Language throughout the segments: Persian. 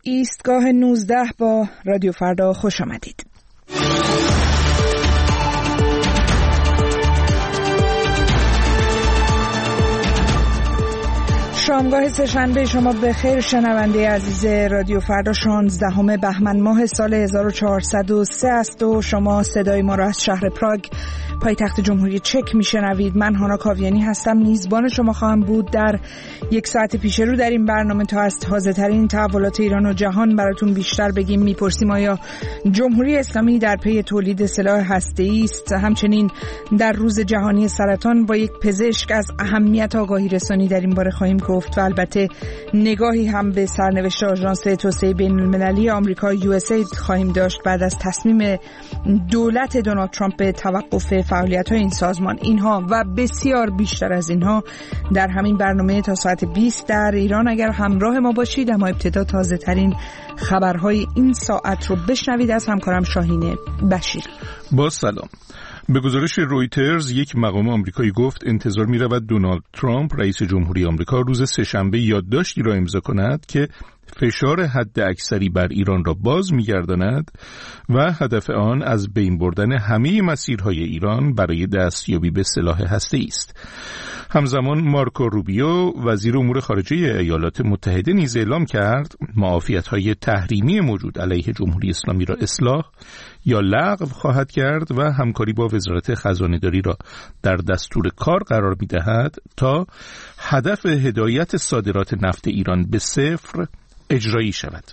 ایستگاه 19 با رادیو فردا خوش آمدید. شامگاه سه‌شنبه شما بخیر شنونده عزیز رادیو فردا. 16 بهمن ماه سال 1403 است و شما صدای ما را از شهر پراگ پایتخت جمهوری چک میشنوید. من هانا کاویانی هستم، میزبان شما خواهم بود در یک ساعت پیش رو در این برنامه تا از تازه ترین تحولات ایران و جهان براتون بیشتر بگیم. میپرسیم آیا جمهوری اسلامی در پی تولید سلاح هسته‌ای است؟ همچنین در روز جهانی سرطان با یک پزشک از اهمیت آگاهی رسانی در این باره خواهیم گفت و البته نگاهی هم به سرنوشت آژانس توسعه بین‌المللی آمریکا USAID خواهیم داشت بعد از تصمیم دولت دونالد ترامپ به توقف فعالیت‌های این سازمان. اینها و بسیار بیشتر از اینها در همین برنامه تا ساعت 20 در ایران. اگر همراه ما باشید اما ابتدا تازه ترین خبرهای این ساعت رو بشنوید از همکارم شاهین بشیر. با سلام. به گزارش رویترز یک مقام آمریکایی گفت انتظار می رود دونالد ترامپ رئیس جمهوری آمریکا روز سه‌شنبه یادداشتی را امضا کند که فشار حد اکثری بر ایران را باز می گرداند و هدف آن از بین بردن همه مسیرهای ایران برای دستیابی به سلاح هسته‌ای است. همزمان مارکو روبیو وزیر امور خارجه ایالات متحده نیز اعلام کرد معافیت‌های تحریمی موجود علیه جمهوری اسلامی را اصلاح یا لغو خواهد کرد و همکاری با وزارت خزانه‌داری را در دستور کار قرار می‌دهد تا هدف هدایت صادرات نفت ایران به صفر اجرایی شود.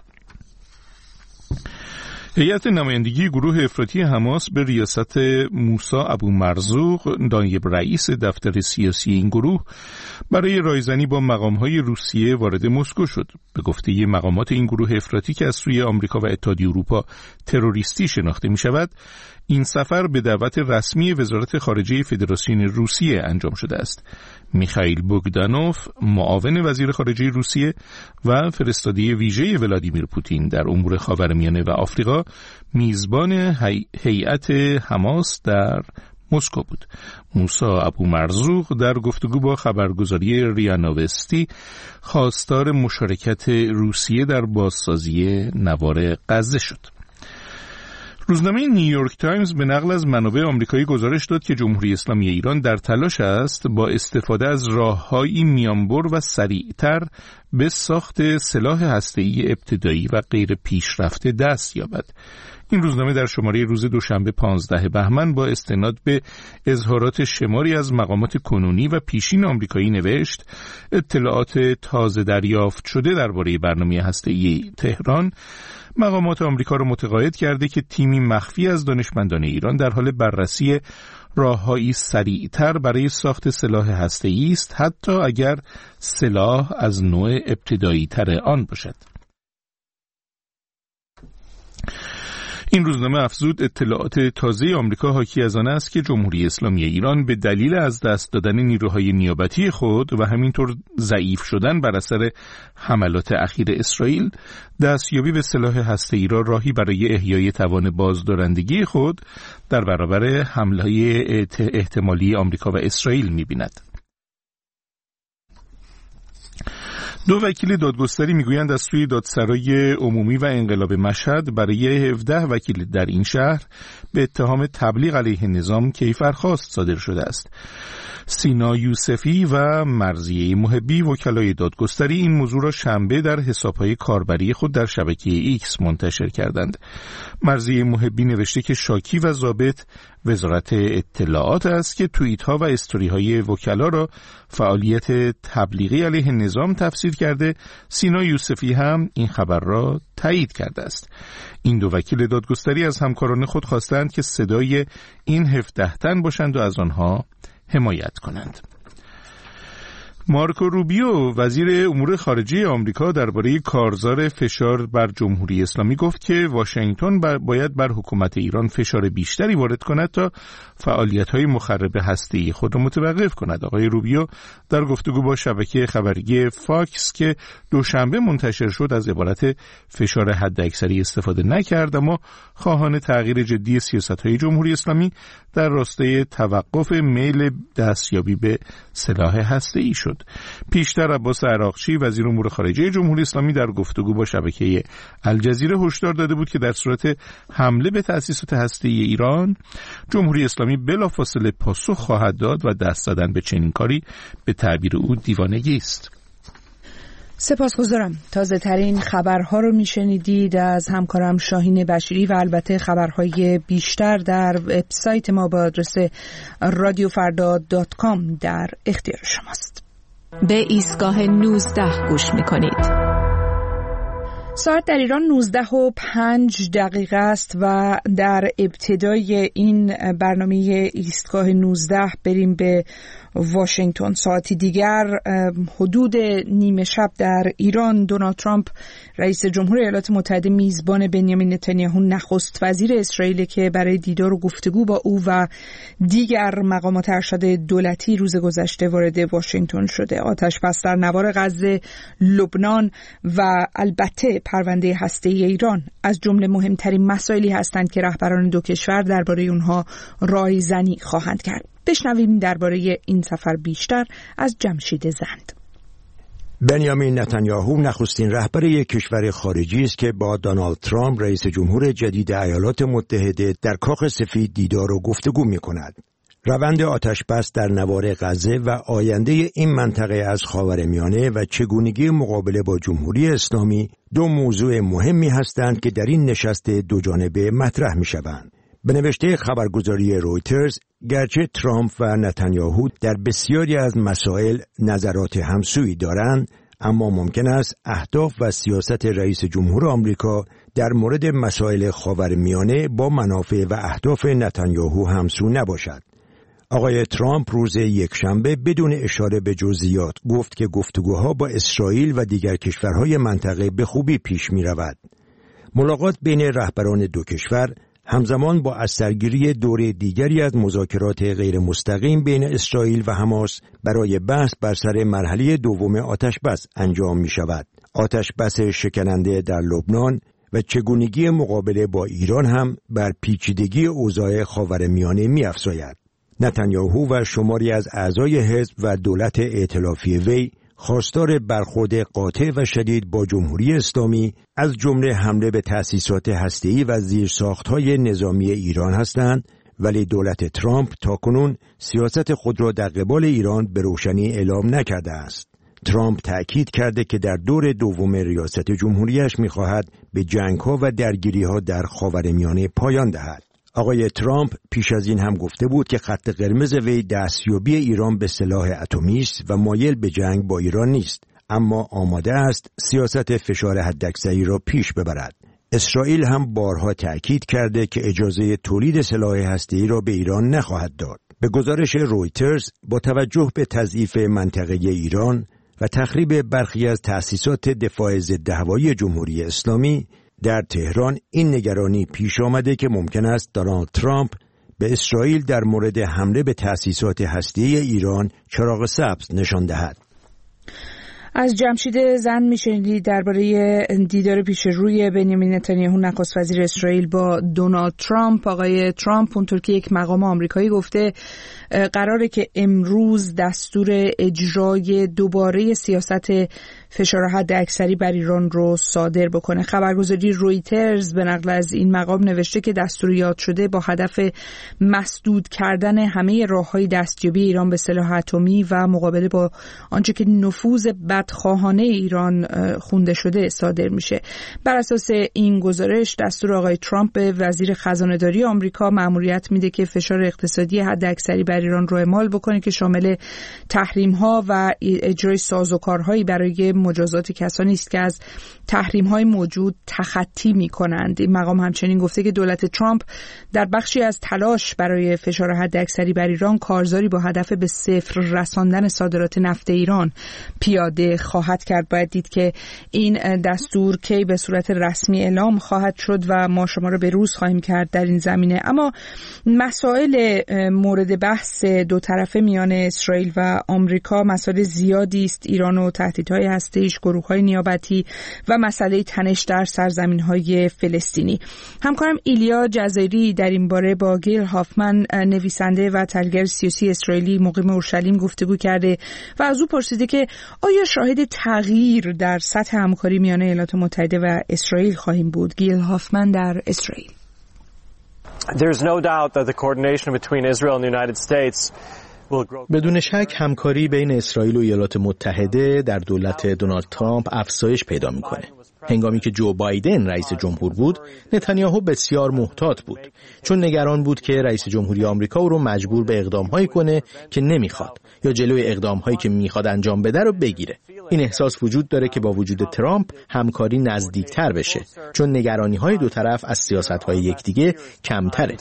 هیئت نمایندگی گروه افراطی حماس به ریاست موسی ابو مرزوق نایب رئیس دفتر سیاسی این گروه برای رایزنی با مقام‌های روسیه وارد مسکو شد. به گفته مقامات این گروه افراطی که از سوی آمریکا و اتحادیه اروپا تروریستی شناخته می‌شود، این سفر به دعوت رسمی وزارت خارجه فدراسیون روسیه انجام شده است. میخائیل بوگدانوف معاون وزیر خارجه روسیه و فرستاده ویژه ولادیمیر پوتین در امور خاورمیانه و آفریقا میزبان هیئت حماس در مسکو بود. موسی ابو مرزوق در گفتگو با خبرگزاری ریا نوستی خواستار مشارکت روسیه در بازسازی نوار غزه شد. روزنامه نیویورک تایمز به نقل از منابع آمریکایی گزارش داد که جمهوری اسلامی ایران در تلاش است با استفاده از راه‌هایی میانبر و سریعتر به ساخت سلاح هسته‌ای ابتدایی و غیر پیشرفته دست یابد. این روزنامه در شماره روز دوشنبه 15 بهمن با استناد به اظهارات شماری از مقامات کنونی و پیشین آمریکایی نوشت اطلاعات تازه دریافت شده درباره برنامه هسته‌ای تهران مقامات آمریکا را متقاعد کرده که تیمی مخفی از دانشمندان ایران در حال بررسی راه‌هایی سریعتر برای ساخت سلاح هسته‌ای است، حتی اگر سلاح از نوع ابتدایی تر آن باشد. این روزنامه افزود اطلاعات تازه آمریکا حاکی از آن است که جمهوری اسلامی ایران به دلیل از دست دادن نیروهای نیابتی خود و همینطور ضعیف شدن بر اثر حملات اخیر اسرائیل دستیابی به سلاح هسته‌ای را راهی برای احیای توان بازدارندگی خود در برابر حمله‌های احتمالی آمریکا و اسرائیل می‌بیند. دو وکیل دادگستری میگویند از سوی دادسرای عمومی و انقلاب مشهد برای 17 وکیل در این شهر به اتهام تبلیغ علیه نظام کیفرخواست صادر شده است. سینا یوسفی و مرضیه محبی وکلای دادگستری این موضوع را شنبه در حساب‌های کاربری خود در شبکه ایکس منتشر کردند. مرضیه محبی نوشته که شاکی و ضابط وزارت اطلاعات است که توییت‌ها و استوری‌های وکلا را فعالیت تبلیغی علیه نظام تفسیر کرده. سینا یوسفی هم این خبر را تایید کرده است. این دو وکیل دادگستری از همکاران خود خواستند که صدای این 17 تن باشند و از آنها حمایت کنند. مارکو روبیو وزیر امور خارجه آمریکا درباره کارزار فشار بر جمهوری اسلامی گفت که واشنگتن باید بر حکومت ایران فشار بیشتری وارد کند تا فعالیت‌های مخرب هسته‌ای خود را متوقف کند. آقای روبیو در گفتگو با شبکه خبری فاکس که دوشنبه منتشر شد از عبارت فشار حداکثری استفاده نکرد، اما خواهان تغییر جدی سیاست‌های جمهوری اسلامی در راستای توقف میل دستیابی به سلاح هسته‌ای شد. بود. پیشتر عباس عراقچی وزیر امور خارجه جمهوری اسلامی در گفتگو با شبکه الجزیره هشدار داده بود که در صورت حمله به تأسیسات هسته‌ای ایران، جمهوری اسلامی بلافاصله پاسخ خواهد داد و دست زدن به چنین کاری به تعبیر او دیوانگی است. سپاسگزارم. تازه ترین خبرها رو میشنیدید از همکارم شاهین بشیری و البته خبرهای بیشتر در وبسایت ما با آدرس radiofarda.com در اختیار شماست. به ایستگاه 19 گوش میکنید. ساعت در ایران 19:05 است و در ابتدای این برنامه ایستگاه 19 بریم به واشنگتن. ساعتی دیگر حدود نیمه شب در ایران دونالد ترامپ رئیس جمهور ایالات متحده میزبان بنیامین نتانیاهو نخست وزیر اسرائیل که برای دیدار و گفتگو با او و دیگر مقامات ارشد دولتی روز گذشته وارد واشنگتن شده. آتش‌بس در نوار غزه، لبنان و البته پرونده هسته‌ای ایران از جمله مهمترین مسائلی هستند که رهبران دو کشور درباره اونها رایزنی خواهند کرد. بشنویم درباره این سفر بیشتر از جمشید زند. بنیامین نتانیاهو نخستین رهبر یک کشور خارجی است که با دونالد ترامپ رئیس جمهور جدید ایالات متحده در کاخ سفید دیدار و گفتگو می‌کند. روند آتش‌بس در نوار غزه و آینده این منطقه از خاورمیانه و چگونگی مقابله با جمهوری اسلامی دو موضوع مهمی هستند که در این نشست دوجانبه مطرح می‌شوند. به نوشته خبرگزاری رویترز، گرچه ترامپ و نتانیاهو در بسیاری از مسائل نظرات همسویی دارند، اما ممکن است اهداف و سیاست رئیس جمهور آمریکا در مورد مسائل خاورمیانه با منافع و اهداف نتانیاهو همسو نباشد. آقای ترامپ روز یکشنبه بدون اشاره به جزئیات گفت که گفتگوها با اسرائیل و دیگر کشورهای منطقه به خوبی پیش می رود. ملاقات بین رهبران دو کشور همزمان با از سرگیری دوره دیگری از مذاکرات غیر مستقیم بین اسرائیل و حماس برای بحث بر سر مرحله دوم آتش‌بس انجام می شود. آتش‌بس شکننده در لبنان و چگونگی مقابله با ایران هم بر پیچیدگی اوضاع خاورمیانه می افزاید. نتانیاهو و شماری از اعضای حزب و دولت ائتلافی وی خواستار برخورد قاطع و شدید با جمهوری اسلامی از جمله حمله به تأسیسات هسته‌ای و زیرساخت‌های نظامی ایران هستند، ولی دولت ترامپ تاکنون سیاست خود را در قبال ایران به روشنی اعلام نکرده است. ترامپ تأکید کرده که در دور دوم ریاست جمهوریش می‌خواهد به جنگ‌ها و درگیری‌ها در خاورمیانه پایان دهد. آقای ترامپ پیش از این هم گفته بود که خط قرمز وی دستیابی ایران به سلاح اتمی است و مایل به جنگ با ایران نیست، اما آماده است سیاست فشار حداکثری را پیش ببرد. اسرائیل هم بارها تأکید کرده که اجازه تولید سلاح هسته‌ای را به ایران نخواهد داد. به گزارش رویترز، با توجه به تضعیف منطقه ایران و تخریب برخی از تأسیسات دفاع ضد هوایی جمهوری اسلامی، در تهران این نگرانی پیش آمده که ممکن است دونالد ترامپ به اسرائیل در مورد حمله به تأسیسات هسته‌ای ایران چراغ سبز نشان دهد. از جمشید زند میشنیدید درباره دیدار پیش روی بنیامین نتانیاهو نخست وزیر اسرائیل با دونالد ترامپ. آقای ترامپ اونطور که یک مقام آمریکایی گفته قراره که امروز دستور اجرای دوباره سیاست فشار حداکثری بر ایران رو صادر بکنه. خبرگزاری رویترز به نقل از این مقام نوشته که دستور یاد شده با هدف مسدود کردن همه راه‌های دستیابی ایران به سلاح اتمی و مقابله با آنچه که نفوذ بدخواهانه ایران خونده شده صادر میشه. بر اساس این گزارش دستور آقای ترامپ به وزیر خزانه‌داری آمریکا مأموریت میده که فشار اقتصادی حداکثری بر ایران رو اعمال بکنه که شامل تحریم‌ها و اجرای سازوکارهایی برای مجازات کسانی است که از تحریم‌های موجود تخطی می‌کنند. این مقام همچنین گفته که دولت ترامپ در بخشی از تلاش برای فشار حداکثری بر ایران کارزاری با هدف به صفر رساندن صادرات نفت ایران پیاده دیگه خواهد کرد. باید دید که این دستور کی به صورت رسمی اعلام خواهد شد و ما شما رو به روز خواهیم کرد در این زمینه. اما مسائل مورد بحث دو طرفه میان اسرائیل و آمریکا مسائل زیادی است. ایران و تهدیدهای هسته‌ایش، گروه‌های نیابتی و مسئله تنش در سرزمین‌های فلسطینی. همکارم ایلیا جزایری در این باره با گیل هافمن نویسنده و تحلیلگر سیاسی اسرائیلی مقیم اورشلیم گفتگو کرده و از او پرسیده که آیا شاهد تغییر در سطح همکاری میان ایالات متحده و اسرائیل خواهیم بود؟ گیل هافمن در اسرائیل. There's no doubt that the coordination between Israel and the United States will grow. بدون شک همکاری بین اسرائیل و ایالات متحده در دولت دونالد ترامپ افزایش پیدا میکنه. هنگامی که جو بایدن رئیس جمهور بود، نتانیاهو بسیار محتاط بود، چون نگران بود که رئیس جمهوری آمریکا او رو مجبور به اقدام‌هایی کنه که نمیخواد یا جلوی اقدام‌هایی که میخواد انجام بده رو بگیره. این احساس وجود داره که با وجود ترامپ همکاری نزدیکتر بشه، چون نگرانی‌های دو طرف از سیاست‌های یکدیگه کمتره.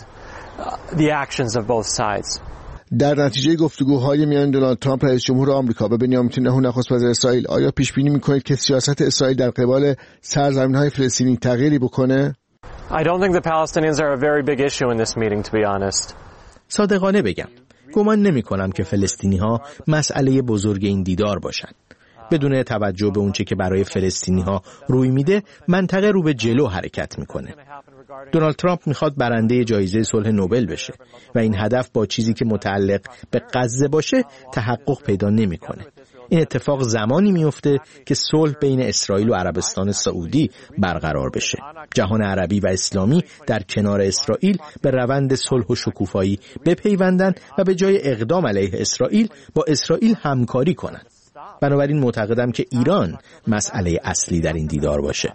در نتیجه گفتگوهای میان دونالد ترامپ رئیس جمهور آمریکا و بنیامین نتانیاهو نخست وزیر اسرائیل، آیا پیش بینی می‌کنید که سیاست اسرائیل در قبال سرزمین‌های فلسطینی تغییری بکنه؟ I don't think the Palestinians are a very big issue in this meeting, to be honest. صادقانه بگم، گمان نمی‌کنم که فلسطینی‌ها مسئله بزرگ این دیدار باشند. بدون توجه به اونچه که برای فلسطینی‌ها روی میده، منطقه رو به جلو حرکت میکنه. دونالد ترامپ میخواد برنده جایزه صلح نوبل بشه و این هدف با چیزی که متعلق به غزه باشه تحقق پیدا نمیکنه. این اتفاق زمانی میفته که صلح بین اسرائیل و عربستان سعودی برقرار بشه. جهان عربی و اسلامی در کنار اسرائیل به روند صلح و شکوفایی بپیوندن و به جای اقدام علیه اسرائیل با اسرائیل همکاری کنن. بنابراین معتقدم که ایران مسئله اصلی در این دیدار باشه.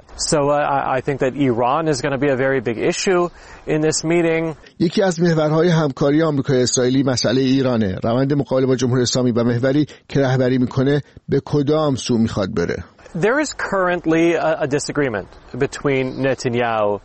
I think that Iran is going to be a very big issue in this meeting. یکی از محورهای همکاری آمریکای اسرائیلی مسئله ایرانه. روند مقابله با جمهوری اسلامی و محوری که رهبری میکنه به کدام سو میخواد بره؟ There is currently a disagreement between Netanyahu.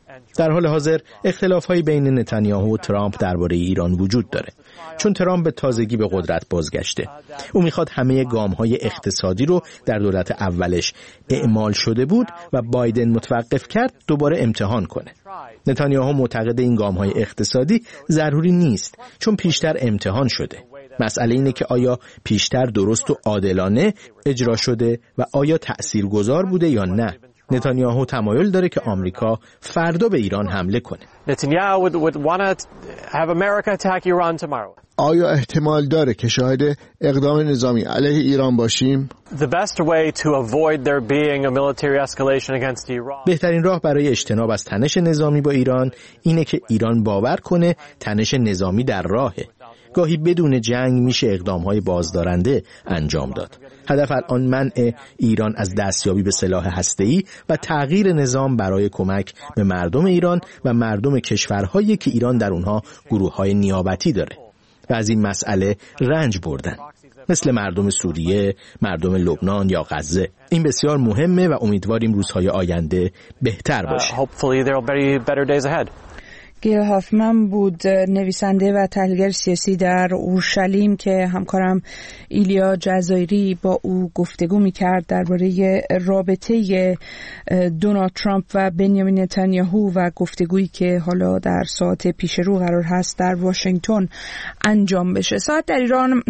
در حال حاضر اختلاف‌های بین نتانیاهو و ترامپ درباره ایران وجود داره، چون ترامپ به تازگی به قدرت بازگشته. او میخواد همه گام‌های اقتصادی رو در دولت اولش اعمال شده بود و بایدن متوقف کرد دوباره امتحان کنه. نتانیاهو معتقد این گام‌های اقتصادی ضروری نیست، چون پیشتر امتحان شده. مسئله اینه که آیا پیشتر درست و عادلانه اجرا شده و آیا تأثیرگذار بوده یا نه. نتانیاهو تمایل داره که آمریکا فردا به ایران حمله کنه. Netanyahu would want to have America attack Iran tomorrow. آیا احتمال داره که شاهد اقدام نظامی علیه ایران باشیم؟ The best way to avoid there being a military escalation against Iran. بهترین راه برای اجتناب از تنش نظامی با ایران اینه که ایران باور کنه تنش نظامی در راهه. گاهی بدون جنگ میشه اقدام‌های بازدارنده انجام داد. هدف الان منع ایران از دستیابی به سلاح هسته‌ای و تغییر نظام برای کمک به مردم ایران و مردم کشورهایی که ایران در اونها گروه‌های نیابتی داره و از این مسئله رنج بردن، مثل مردم سوریه، مردم لبنان یا غزه. این بسیار مهمه و امیدواریم روزهای آینده بهتر باشه. Hopefully there will be better days ahead. گیل هافمن بود، نویسنده و تحلیلگر سیاسی در اورشلیم که همکارم ایلیا جزایری با او گفتگو می‌کرد درباره رابطه دونالد ترامپ و بنیامین نتانیاهو و گفتگویی که حالا در ساعت پیش رو قرار هست در واشنگتن انجام بشه. ساعت در ایران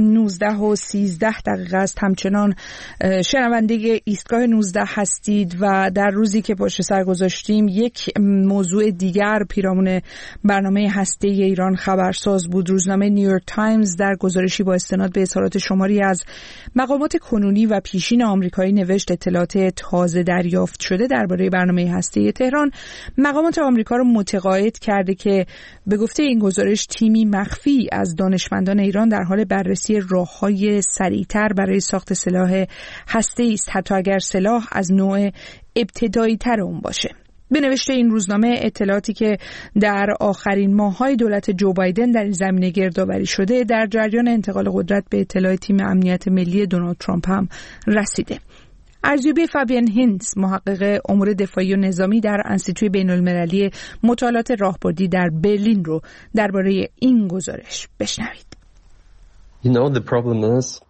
19:13 است. همچنان شنونده ایستگاه 19 هستید و در روزی که پشت سر گذاشتیم یک موضوع دیگر پیرامون برنامه هسته‌ای ایران خبرساز بود. روزنامه نیویورک تایمز در گزارشی با استناد به اظهارات شماری از مقامات کنونی و پیشین آمریکایی نوشت اطلاعات تازه دریافت شده درباره برنامه هسته‌ای تهران مقامات آمریکا را متقاعد کرده که به گفته این گزارش تیمی مخفی از دانشمندان ایران در حال بررسی راه‌های سریعتر برای ساخت سلاح هسته‌ای است، حتی اگر سلاح از نوع ابتدایی‌تر اون باشه. به نوشته این روزنامه اطلاعاتی که در آخرین ماه‌های دولت جو بایدن در این زمینه گردآوری شده در جریان انتقال قدرت به اطلاع تیم امنیت ملی دونالد ترامپ هم رسیده. ارزیابی فابین هینز، محقق امور دفاعی و نظامی در انستیتوی بین‌المللی مطالعات راهبردی در برلین رو درباره این گزارش بشنوید. The problem is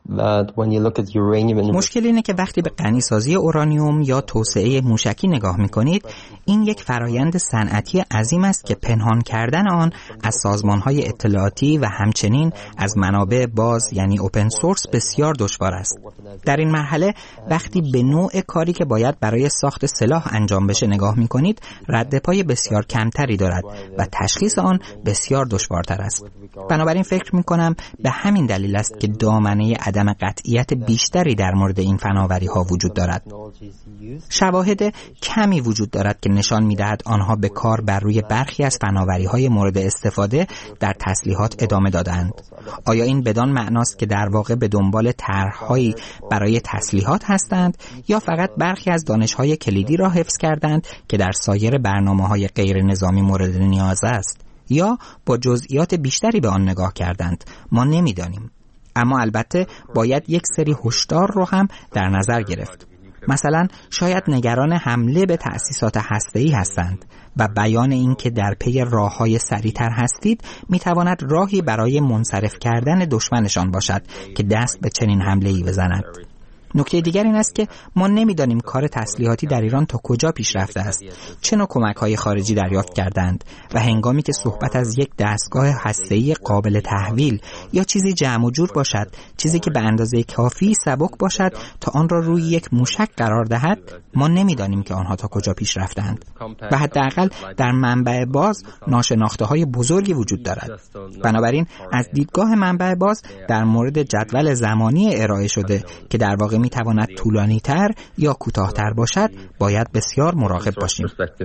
مشکل اینه که وقتی به غنیسازی اورانیوم یا توسعه موشکی نگاه میکنید، این یک فرایند صنعتی عظیم است که پنهان کردن آن از سازمانهای اطلاعاتی و همچنین از منابع باز یعنی اوپن سورس بسیار دشوار است. در این مرحله وقتی به نوع کاری که باید برای ساخت سلاح انجام بشه نگاه میکنید، رد پای بسیار کمتری دارد و تشخیص آن بسیار دشوارتر است. بنابراین فکر میکنم به همین دلیل است که دامنه عدم قطعیت بیشتری در مورد این فناوری ها وجود دارد. شواهد کمی وجود دارد که نشان میدهد آنها به کار بر روی برخی از فناوری های مورد استفاده در تسلیحات ادامه دادند. آیا این بدان معناست که در واقع به دنبال طرح‌هایی برای تسلیحات هستند یا فقط برخی از دانش‌های کلیدی را حفظ کردند که در سایر برنامه‌های غیر نظامی مورد نیاز است، یا با جزئیات بیشتری به آن نگاه کردند؟ ما نمی‌دانیم. اما البته باید یک سری هشدار رو هم در نظر گرفت. مثلا شاید نگران حمله به تأسیسات هسته‌ای هستند و بیان این که در پی راه‌های سریع‌تر هستید می‌تواند راهی برای منصرف کردن دشمنشان باشد که دست به چنین حمله‌ای بزند. نکته دیگر این است که ما نمی‌دانیم کار تسلیحاتی در ایران تا کجا پیش رفته است، چه نوع کمک‌های خارجی دریافت کردند و هنگامی که صحبت از یک دستگاه هسته‌ای قابل تحویل یا چیزی جمع و جور باشد، چیزی که به اندازه کافی سبک باشد تا آن را روی یک موشک قرار دهد، ما نمی‌دانیم که آنها تا کجا پیش رفتند و حداقل در منبع باز ناشناخته‌های بزرگی وجود دارد. بنابراین از دیدگاه منبع باز در مورد جدول زمانی ارائه شده که در واقع میتواند طولانی تر یا کوتاه‌تر باشد، باید بسیار مراقب باشیم.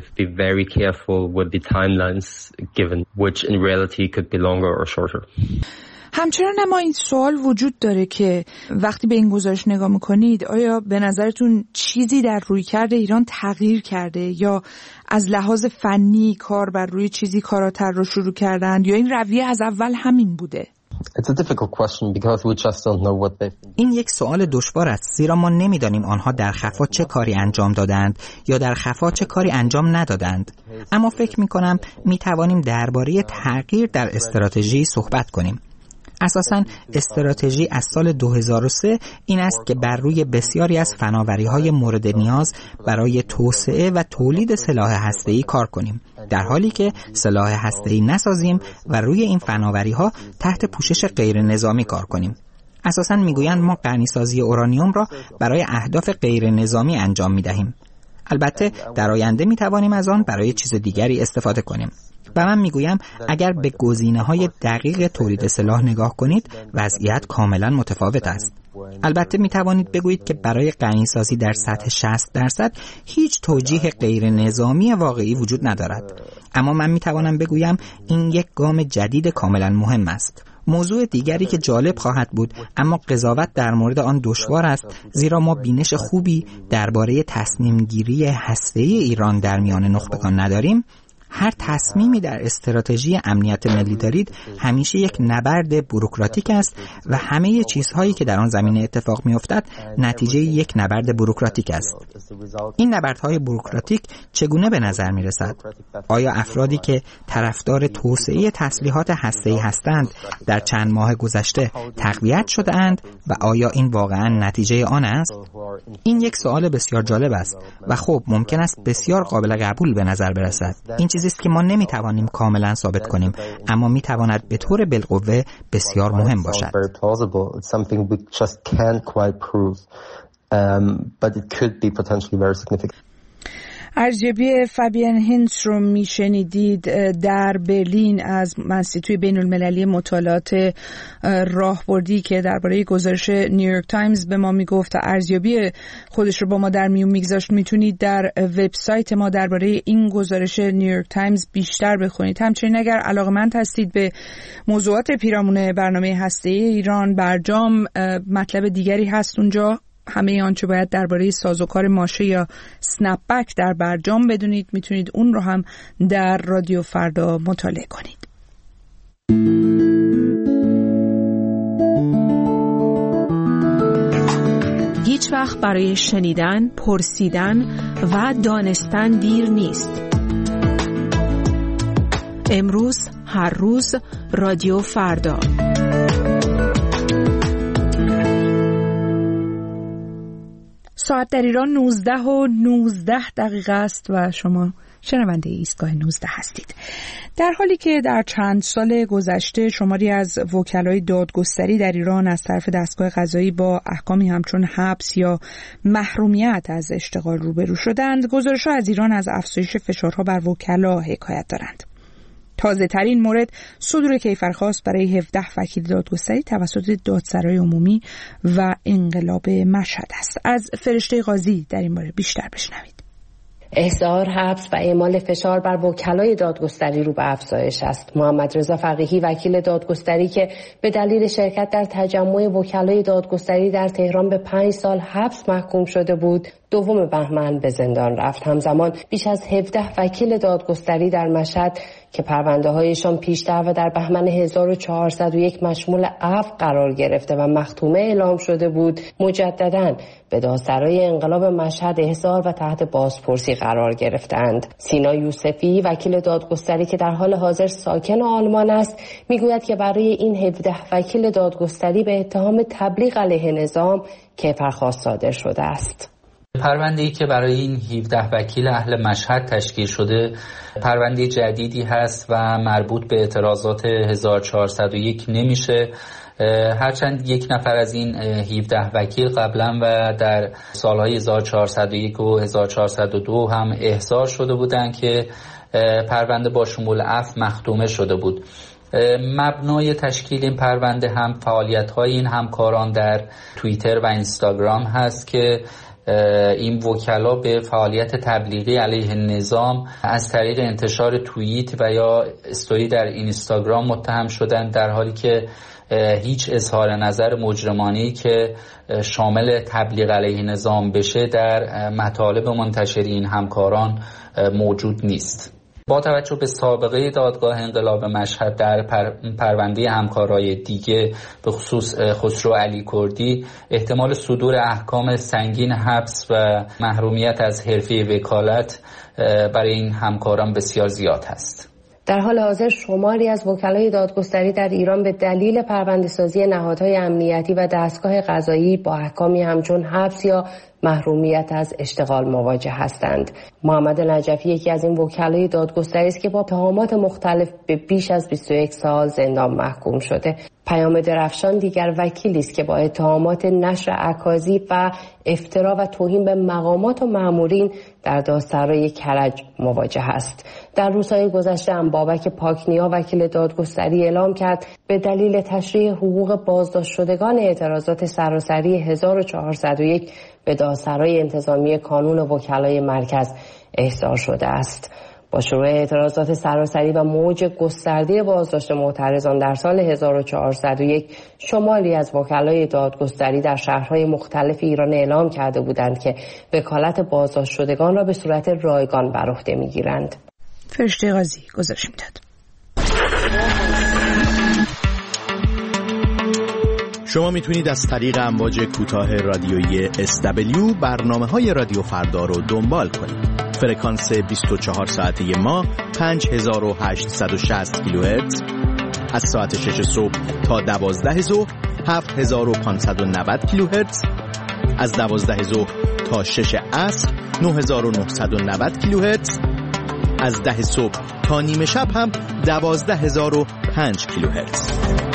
همچنان اما این سوال وجود داره که وقتی به این گزارش نگاه میکنید، آیا به نظرتون چیزی در رویکرد ایران تغییر کرده یا از لحاظ فنی کار بر روی چیزی کاراتر رو شروع کردند یا این رویه از اول همین بوده؟ این یک سوال دشوار است، زیرا ما نمیدانیم آنها در خفا چه کاری انجام دادند یا در خفا چه کاری انجام ندادند. اما فکر می‌کنم می‌توانیم درباره تغییر در استراتژی صحبت کنیم. اساساً استراتژی از سال 2003 این است که بر روی بسیاری از فناوری‌های مورد نیاز برای توسعه و تولید سلاح هسته‌ای کار کنیم، در حالی که سلاح هسته‌ای نسازیم و روی این فناوری‌ها تحت پوشش غیر نظامی کار کنیم. اساساً میگویند ما غنیسازی اورانیوم را برای اهداف غیر نظامی انجام می‌دهیم. البته در آینده می‌توانیم از آن برای چیز دیگری استفاده کنیم. و من میگویم اگر به گزینه‌های دقیق تولید سلاح نگاه کنید، وضعیت کاملا متفاوت است. البته میتوانید بگویید که برای غنیسازی در سطح 60% هیچ توجیه غیر نظامی واقعی وجود ندارد. اما من میتوانم بگویم این یک گام جدید کاملا مهم است. موضوع دیگری که جالب خواهد بود اما قضاوت در مورد آن دشوار است، زیرا ما بینش خوبی درباره تصمیم گیری هسته‌ای ایران در میان نخبگان نداریم. هر تصمیمی در استراتژی امنیت ملی دارید همیشه یک نبرد بوروکراتیک است و همه چیزهایی که در آن زمینه اتفاق می‌افتد نتیجه یک نبرد بوروکراتیک است. این نبردهای بوروکراتیک چگونه به نظر می‌رسد؟ آیا افرادی که طرفدار توسعه تسلیحات هسته‌ای هستند در چند ماه گذشته تقویت شده‌اند و آیا این واقعاً نتیجه آن است؟ این یک سوال بسیار جالب است و خب ممکن است بسیار قابل قبول به نظر برسد. این چیزی است که ما نمیتوانیم کاملا ثابت کنیم، اما میتواند به طور بالقوه بسیار مهم باشد. ارزیابی فابین هینتس رو میشنیدید در برلین از انستیتوی بین المللی مطالعات راهبردی که درباره گزارش نیویورک تایمز به ما میگفت و ارزیابی خودش رو با ما در میون میگذاشت. میتونید در وبسایت ما درباره این گزارش نیویورک تایمز بیشتر بخونید. همچنین اگر علاقه‌مند هستید به موضوعات پیرامون برنامه هسته‌ای ایران، برجام، مطلب دیگری هست اونجا، همه آنچه باید درباره سازوکار ماشه یا سنپ بک در برجام بدونید، میتونید اون رو هم در رادیو فردا مطالعه کنید. هیچ وقت برای شنیدن، پرسیدن و دانستن دیر نیست. امروز، هر روز، رادیو فردا. ساعت در ایران 19:19 است و شما شنونده ایستگاه 19 هستید. در حالی که در چند سال گذشته شماری از وکلای دادگستری در ایران از طرف دستگاه قضایی با احکامی همچون حبس یا محرومیت از اشتغال روبرو شدند، گزارش‌ها از ایران از افزایش فشارها بر وکلا حکایت دارند. تازه ترین مورد صدور کیفرخواست برای 17 وکیل دادگستری توسط دادسرای عمومی و انقلاب مشهد است. از فرشته قاضی در این باره بیشتر بشنوید. احضار، حبس و اعمال فشار بر وکلای دادگستری رو به افزایش است. محمد رضا فقیهی وکیل دادگستری که به دلیل شرکت در تجمع وکلای دادگستری در تهران به 5 سال حبس محکوم شده بود، 2 بهمن به زندان رفت. همزمان بیش از 17 وکیل دادگستری در مشهد که پرونده هایشان پیشتر و در بهمن 1401 مشمول عفو قرار گرفته و مختومه اعلام شده بود، مجدداً به دادسرای انقلاب مشهد احضار و تحت بازپرسی قرار گرفتند. سینا یوسفی وکیل دادگستری که در حال حاضر ساکن آلمان است، میگوید که برای این 17 وکیل دادگستری به اتهام تبلیغ علیه نظام کیفرخواست صادر شده است. پرونده‌ای که برای این 17 وکیل اهل مشهد تشکیل شده پرونده جدیدی هست و مربوط به اعتراضات 1401 نمیشه، هرچند یک نفر از این 17 وکیل قبلا و در سالهای 1401 و 1402 هم احضار شده بودند که پرونده با شمول عفو مختومه شده بود. مبنای تشکیل این پرونده هم فعالیت‌های این همکاران در توییتر و اینستاگرام هست که این وکلا به فعالیت تبلیغی علیه نظام از طریق انتشار توییت و یا استوری در اینستاگرام متهم شدند، در حالی که هیچ اظهار نظر مجرمانه‌ای که شامل تبلیغ علیه نظام بشه در مطالب منتشری این همکاران موجود نیست. با توجه به سابقه دادگاه انقلاب مشهد در پرونده همکارای دیگه به خصوص خسرو علی کردی، احتمال صدور احکام سنگین حبس و محرومیت از حرفه وکالت برای این همکاران بسیار زیاد هست. در حال حاضر شماری از وکلای دادگستری در ایران به دلیل پرونده‌سازی نهادهای امنیتی و دستگاه قضایی با احکامی همچون حبس یا محرومیت از اشتغال مواجه هستند. محمد نجفی یکی از این وکلای دادگستری است که با اتهامات مختلف به بیش از 21 سال زندان محکوم شده. پیام درفشان دیگر وکیلی است که با اتهامات نشر اکاذیب و افترا و توهین به مقامات و مامورین در دادسرای کرج مواجه است. در روزهای گذشته هم بابک پاکنیا وکیل دادگستری اعلام کرد به دلیل تشریح حقوق بازداشت شدگان اعتراضات سراسری 1401 به دادسرای انتظامی کانون وکلای مرکز احضار شده است. با شروع اعتراضات سراسری و موج گسترده بازداشت معترضان در سال 1401 شماری از وکلای دادگستری در شهرهای مختلف ایران اعلام کرده بودند که وکالت بازداشت شدگان را به صورت رایگان بر عهده می‌گیرند. فرشته قاضی گزارش می‌داد. شما میتونید از طریق امواج کوتاه رادیویی SW برنامه‌های رادیو فردا رو دنبال کنید. فرکانس 24 ساعته ما 5860 کیلوهرتز از ساعت 6 صبح تا 12 ظهر 7590 کیلوهرتز، از 12 ظهر تا 6 عصر 9990 کیلوهرتز، از 10 صبح تا نیمه شب هم 12005 کیلوهرتز.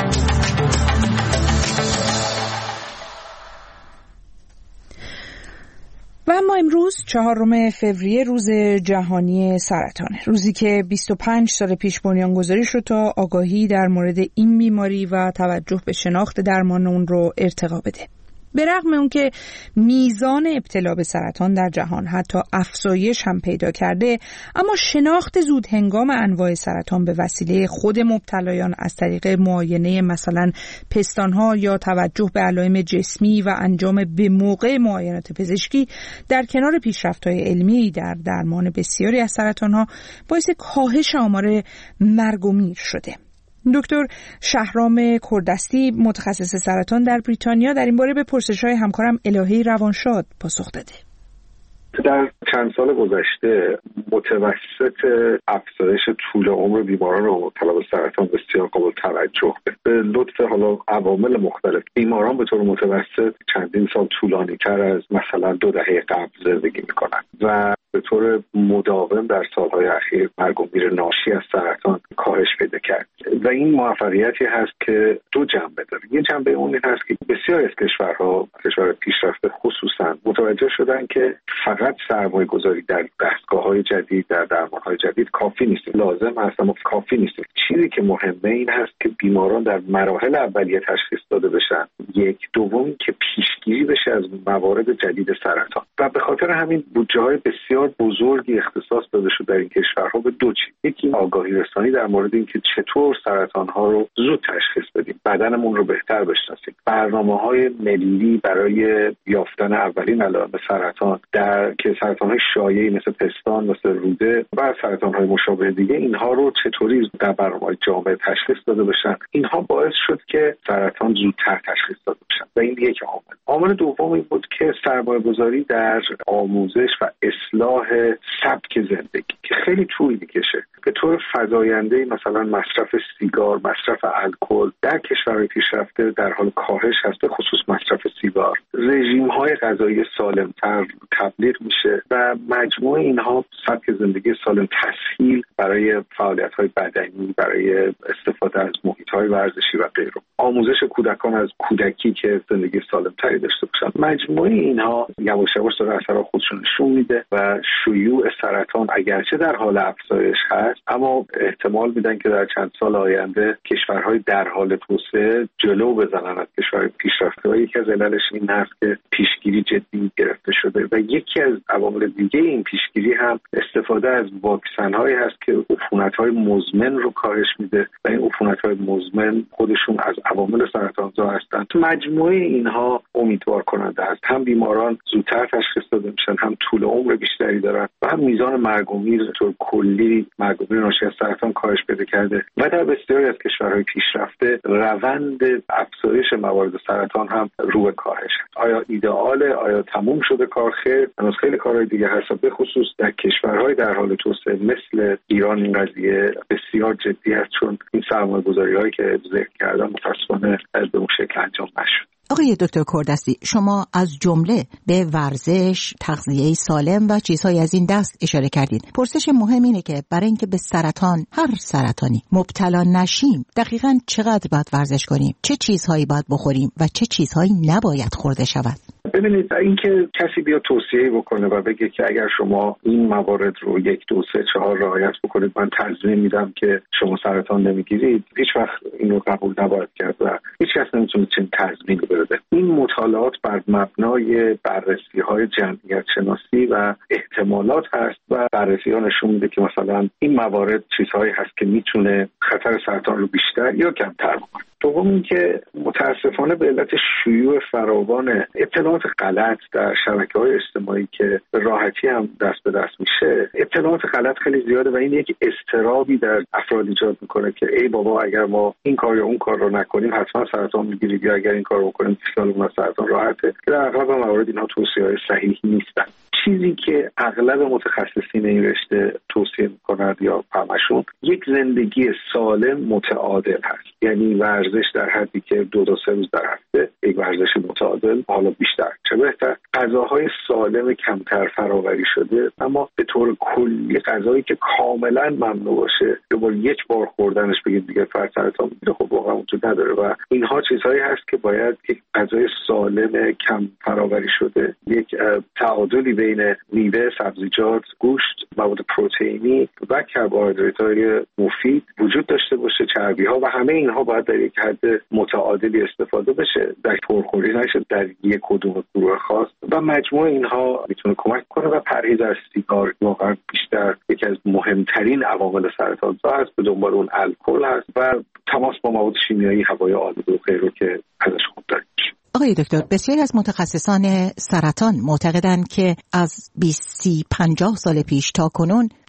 و اما امروز 4 فوریه روز جهانی سرطانه، روزی که 25 سال پیش بنیانگذاری شد تا آگاهی در مورد این بیماری و توجه به شناخت درمان اون رو ارتقا بده. به رغم اون که میزان ابتلا به سرطان در جهان حتی افزایش هم پیدا کرده، اما شناخت زود هنگام انواع سرطان به وسیله خود مبتلایان از طریق معاینه مثلا پستانها یا توجه به علائم جسمی و انجام به موقع معاینات پزشکی در کنار پیشرفت‌های علمی در درمان بسیاری از سرطانها باعث کاهش آمار مرگ و میر شده. دکتر شهرام کردستی متخصص سرطان در بریتانیا در این باره به پرسش‌های همکارم الهی روانشاد پاسخ داده. در چند سال گذشته متوسط افزایش طول عمر بیماران مبتلا به سرطان بسیار قابل توجه به لطف حالا عوامل مختلف. بیماران به طور متوسط چندین سال طولانی تر از مثلا 2 دهه قبل زندگی میکنن و به طور مداوم در سالهای اخیر مرگ و میر ناشی از سرطان کاهش پیدا کرد و این موفقیتی هست که 2 جنبه داره. یه جنبه اون هست که بسیار از کشورها پیشرفته خصوصا متوجه شدن که فقط سرمایه گذاری در دستگاه‌های جدید، در درمان‌های جدید کافی نیست، لازم هست اما کافی نیست. چیزی که مهمه این هست که بیماران در مراحل اولیه تشخیص داده بشن. یک، دوم که پیشگیری بشه از موارد جدید سرطان و به خاطر همین بودجه‌های بسیار بزرگی اختصاص داده شده در این کشورها به 2 چیز. یکی آگاهی رسانی در مورد اینکه چطور سرطان‌ها رو زود تشخیص بدیم، بدنمون رو بهتر بشناسیم، برنامه‌های ملی برای یافتن اولین علائم سرطان در که سرطان‌های شایعی مثل پستان، مثل روده و سرطان‌های مشابه دیگه، اینها رو چطوری در برنامه‌های جامع تشخیص داده بشن. اینها باعث شد که سرطان زودتر تشخیص داده بشن و این یک عامل. عامل دوم این بود که سرمایه‌گذاری در آموزش و اصلاح سبک زندگی که خیلی طول می‌کشه. به طور فزاینده مثلا مصرف سیگار، مصرف الکل در کشورهای پیشرفته در حال کاهش هست، به خصوص مصرف سیگار. رژیم‌های غذایی سالم‌تر تبلیغ میشه و مجموع اینها سبک زندگی سالم، تسهیل برای فعالیت‌های بدنی، برای استفاده از محیط‌های ورزشی و غیره. آموزش کودکان از کودکی که زندگی سالم‌تری داشته باشن. مجموع اینها یواش یواش داره اثرات خودشون نشون میده و شیوع سرطان اگرچه در حال افزایش هست اما احتمال میدن که در چند سال آینده کشورهای در حال توسعه جلو بزنن از کشورهای پیشرفته و یکی از عللش این هست که پیشگیری جدی گرفته شده و یکی از عوامل دیگه این پیشگیری هم استفاده از واکسن‌هایی هست که عفونت‌های مزمن رو کاهش میده و این عفونت‌های مزمن خودشون از عوامل سرطانزا هستن. مجموعه اینها امیدوار کننده است. هم بیماران زودتر تشخیص داده میشن، هم طول عمر بیشتری دارن و هم میزان مرگ و میر به طور کلی مرگ و میر ناشی از سرطان کاهش پیدا کرده و در بسیاری از کشورهای پیشرفته روند افزایش موارد سرطان هم رو به کاهش. آیا ایدئاله؟ آیا تموم شده کار؟ خیر، هنوز خیلی کارهای دیگه هست. به خصوص در کشورهای در حال توسعه مثل ایران این قضیه بسیار جدی است چون این سرمایه‌گذاری‌هایی که ذکر کردم متأسفانه به اون شکل انجام نشد. آقای دکتر کوردستی، شما از جمله به ورزش، تغذیه سالم و چیزهای از این دست اشاره کردید. پرسش مهم اینه که برای اینکه به سرطان، هر سرطانی مبتلا نشیم، دقیقاً چقدر باید ورزش کنیم؟ چه چیزهایی باید بخوریم و چه چیزهایی نباید خورده شود؟ ببینید، اینکه کسی بیا توصیه بکنه و بگه که اگر شما این موارد رو 1 2 3 4 رعایت بکنید من تضمین میدم که شما سرطان نمیگیرید، هیچ وقت اینو قبول نباید کرد و هیچ کس نمیتونه چنین تضمینی بده. این مطالعات بر مبنای بررسی‌های جمعیت شناسی و احتمالات هست و بررسی‌ها نشون میده که مثلا این موارد چیزهایی هست که میتونه خطر سرطان رو بیشتر یا کمتر بکنه. دوم اینکه متاسفانه به علت شیوع فراوان اطلاعات غلط در شبکه‌های اجتماعی که به راحتی هم دست به دست میشه، اطلاعات غلط خیلی زیاده و این یک اضطرابی در افراد ایجاد میکنه که ای بابا اگر ما این کار یا اون کار رو نکنیم حتما سرطان میگیریم یا اگر این کار رو بکنیم خیالمون از سرطان راحته، که در اغلب موارد اینها توصیه‌های صحیحی نیستن. چیزی که اغلب متخصصین این رشته توصیه میکنند یا همشون یک زندگی سالم متعادل هست، یعنی ورزش در حدی که 2 تا 3 روز در هفته، یک ورزش متعادل، حالا بیشتر چه بهتر، غذاهای سالم کمتر فراوری شده اما به طور کلی غذایی که کاملا ممنوع باشه یا یک بار خوردنش بگید دیگه فرد سرطان میگیره، خب واقعا وجود نداره و اینها چیزهایی هست که باید یک غذای سالم کم فراوری شده، یک تعادلی بین میوه، سبزیجات، گوشت، مواد پروتئینی و کربوهیدرات‌های مفید وجود داشته باشه، چربی‌ها و همه اینها باید در یک حد متعادلی استفاده بشه، در پرخوری نشه در یک کدوم گروه خاص و مجموع اینها میتونه کمک کنه و پرهیز از سیگار واقعا بیشتر یکی از مهمترین عوامل سرطان‌زا هست، به دنبال اون الکل هست و تماس با مواد شیمیایی، هوای آلوده و غیره که ازش خوب داریم. آقای دکتر، بسیاری از متخصصان سرطان معتقدند که از 20-50 سال پیش تا کنون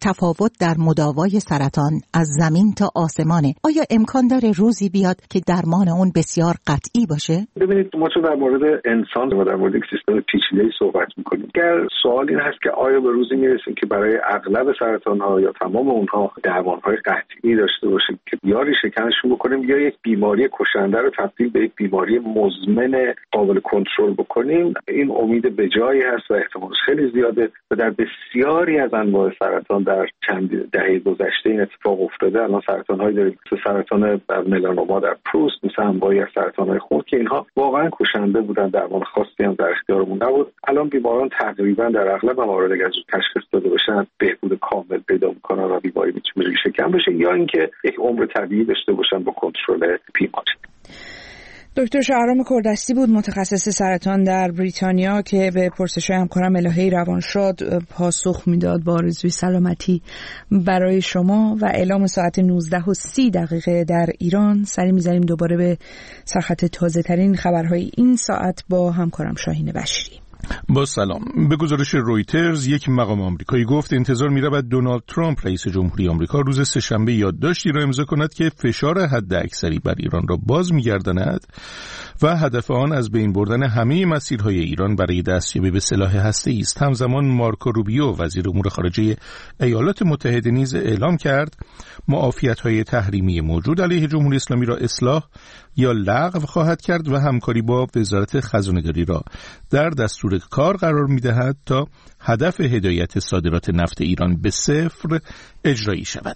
تفاوت در مداوای سرطان از زمین تا آسمانه. آیا امکان داره روزی بیاد که درمان اون بسیار قطعی باشه؟ ببینید ما چون در مورد انسان و در مورد یک سیستم پیچیده‌ای صحبت می‌کنیم. اگر سوال این هست که آیا به روزی میرسیم که برای اغلب سرطان‌ها یا تمام اونها درمان‌های قطعی داشته باشیم که یا ریشه‌کنشون بکنیم یا یک بیماری کشنده رو تبدیل به یک بیماری مزمن قابل کنترل بکنیم، این امید به جایی هست و احتمالش خیلی زیاده و در بسیاری از انواع سرطان در چند دهه گذشته این اتفاق افتاده. الان سرطان‌هایی داریم مثل سرطان ملانوما در پروست، مثل انواعی از سرطان‌های خون که اینها واقعا کشنده بودن، درمان خاصی هم در اختیارمون نبود. الان بیماران تقریبا در اغلب موارد اگر تشخیص داده بشن بهبود کامل پیدا می‌کنن و بیماری میتونه ریشه‌کن بشه یا اینکه یک عمر طبیعی داشته باشن با کنترل بیماری. دکتر شهرام کردستی بود، متخصص سرطان در بریتانیا که به پرسش‌های همکارم الهه روانشاد پاسخ میداد. با آرزوی سلامتی برای شما و اعلام ساعت 19:30 در ایران سری می‌زنیم دوباره به سرخط تازه‌ترین خبرهای این ساعت با همکارم شاهین بشری. با سلام. به گزارش رویترز یک مقام آمریکایی گفت انتظار می‌رود دونالد ترامپ رئیس جمهوری آمریکا روز سه‌شنبه یادداشتی را امضا کند که فشار حداکثری بر ایران را باز می‌گرداند و هدف آن از بین بردن همه مسیرهای ایران برای دستیابی به سلاح هسته‌ای است. همزمان مارکو روبیو وزیر امور خارجه ایالات متحده نیز اعلام کرد معافیت‌های تحریمی موجود علیه جمهوری اسلامی را اصلاح یا لغو خواهد کرد و همکاری با وزارت خزانه‌داری را در دستور کار قرار می‌دهد تا هدف هدایت صادرات نفت ایران به صفر اجرایی شود.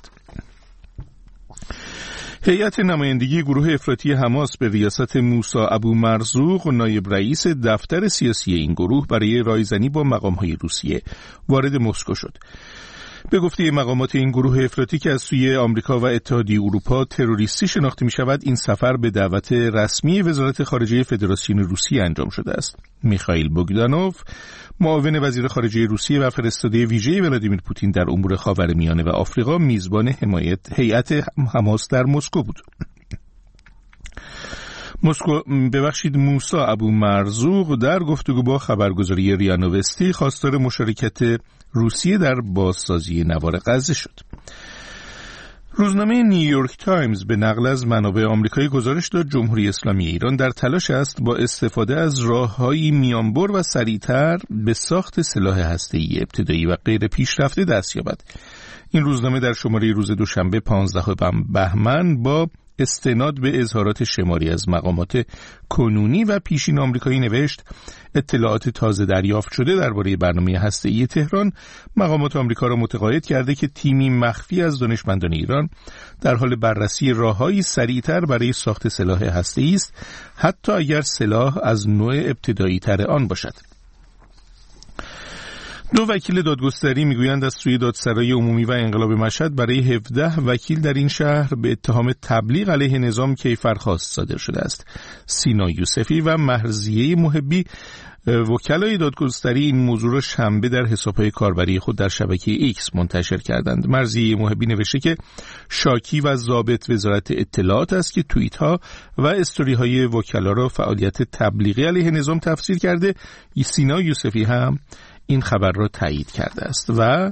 هیئت نمایندگی گروه افراطی حماس به ریاست موسی ابو مرزوق نایب رئیس دفتر سیاسی این گروه برای رایزنی با مقام‌های روسیه وارد مسکو شد. به گفته مقامات این گروه افراطی که از سوی آمریکا و اتحادیه اروپا تروریستی شناخته می شود، این سفر به دعوت رسمی وزارت خارجه فدراسیون روسیه انجام شده است. میخائیل بوگدانوف، معاون وزیر خارجه روسیه و فرستاده ویژه ولادیمیر پوتین در امور خاورمیانه و آفریقا، میزبان هیئت حماس در مسکو بود. موسی ابو مرزوق در گفتگو با خبرگزاری ریا نوستی خواستار مشارکت روسیه در بازسازی نوار غزه شد. روزنامه نیویورک تایمز به نقل از منابع آمریکایی گزارش داد جمهوری اسلامی ایران در تلاش است با استفاده از راه‌های میانبر و سریعتر به ساخت سلاح هسته‌ای ابتدایی و غیر پیشرفته دست یابد. این روزنامه در شماره روز دوشنبه 15 بهمن با استناد به اظهارات شماری از مقامات کنونی و پیشین آمریکایی نوشت: اطلاعات تازه دریافت شده درباره برنامه هسته‌ای تهران مقامات آمریکا را متقاعد کرده که تیمی مخفی از دانشمندان ایران در حال بررسی راه‌هایی سریعتر برای ساخت سلاح هسته‌ای است، حتی اگر سلاح از نوع ابتدایی‌تر آن باشد. دو وکیل دادگستری میگویند از سوی دادسرای عمومی و انقلاب مشهد برای 17 وکیل در این شهر به اتهام تبلیغ علیه نظام کیفرخواست صادر شده است. سینا یوسفی و مهرزیه محبی، وکلای دادگستری، این موضوع را شنبه در حساب‌های کاربری خود در شبکه ایکس منتشر کردند. مهرزیه محبی نوشته که شاکی و ضابط وزارت اطلاعات است که توییت‌ها و استوری‌های وکلا را فعالیت تبلیغی علیه نظام تفسیر کرده. سینا یوسفی هم این خبر را تایید کرده است. و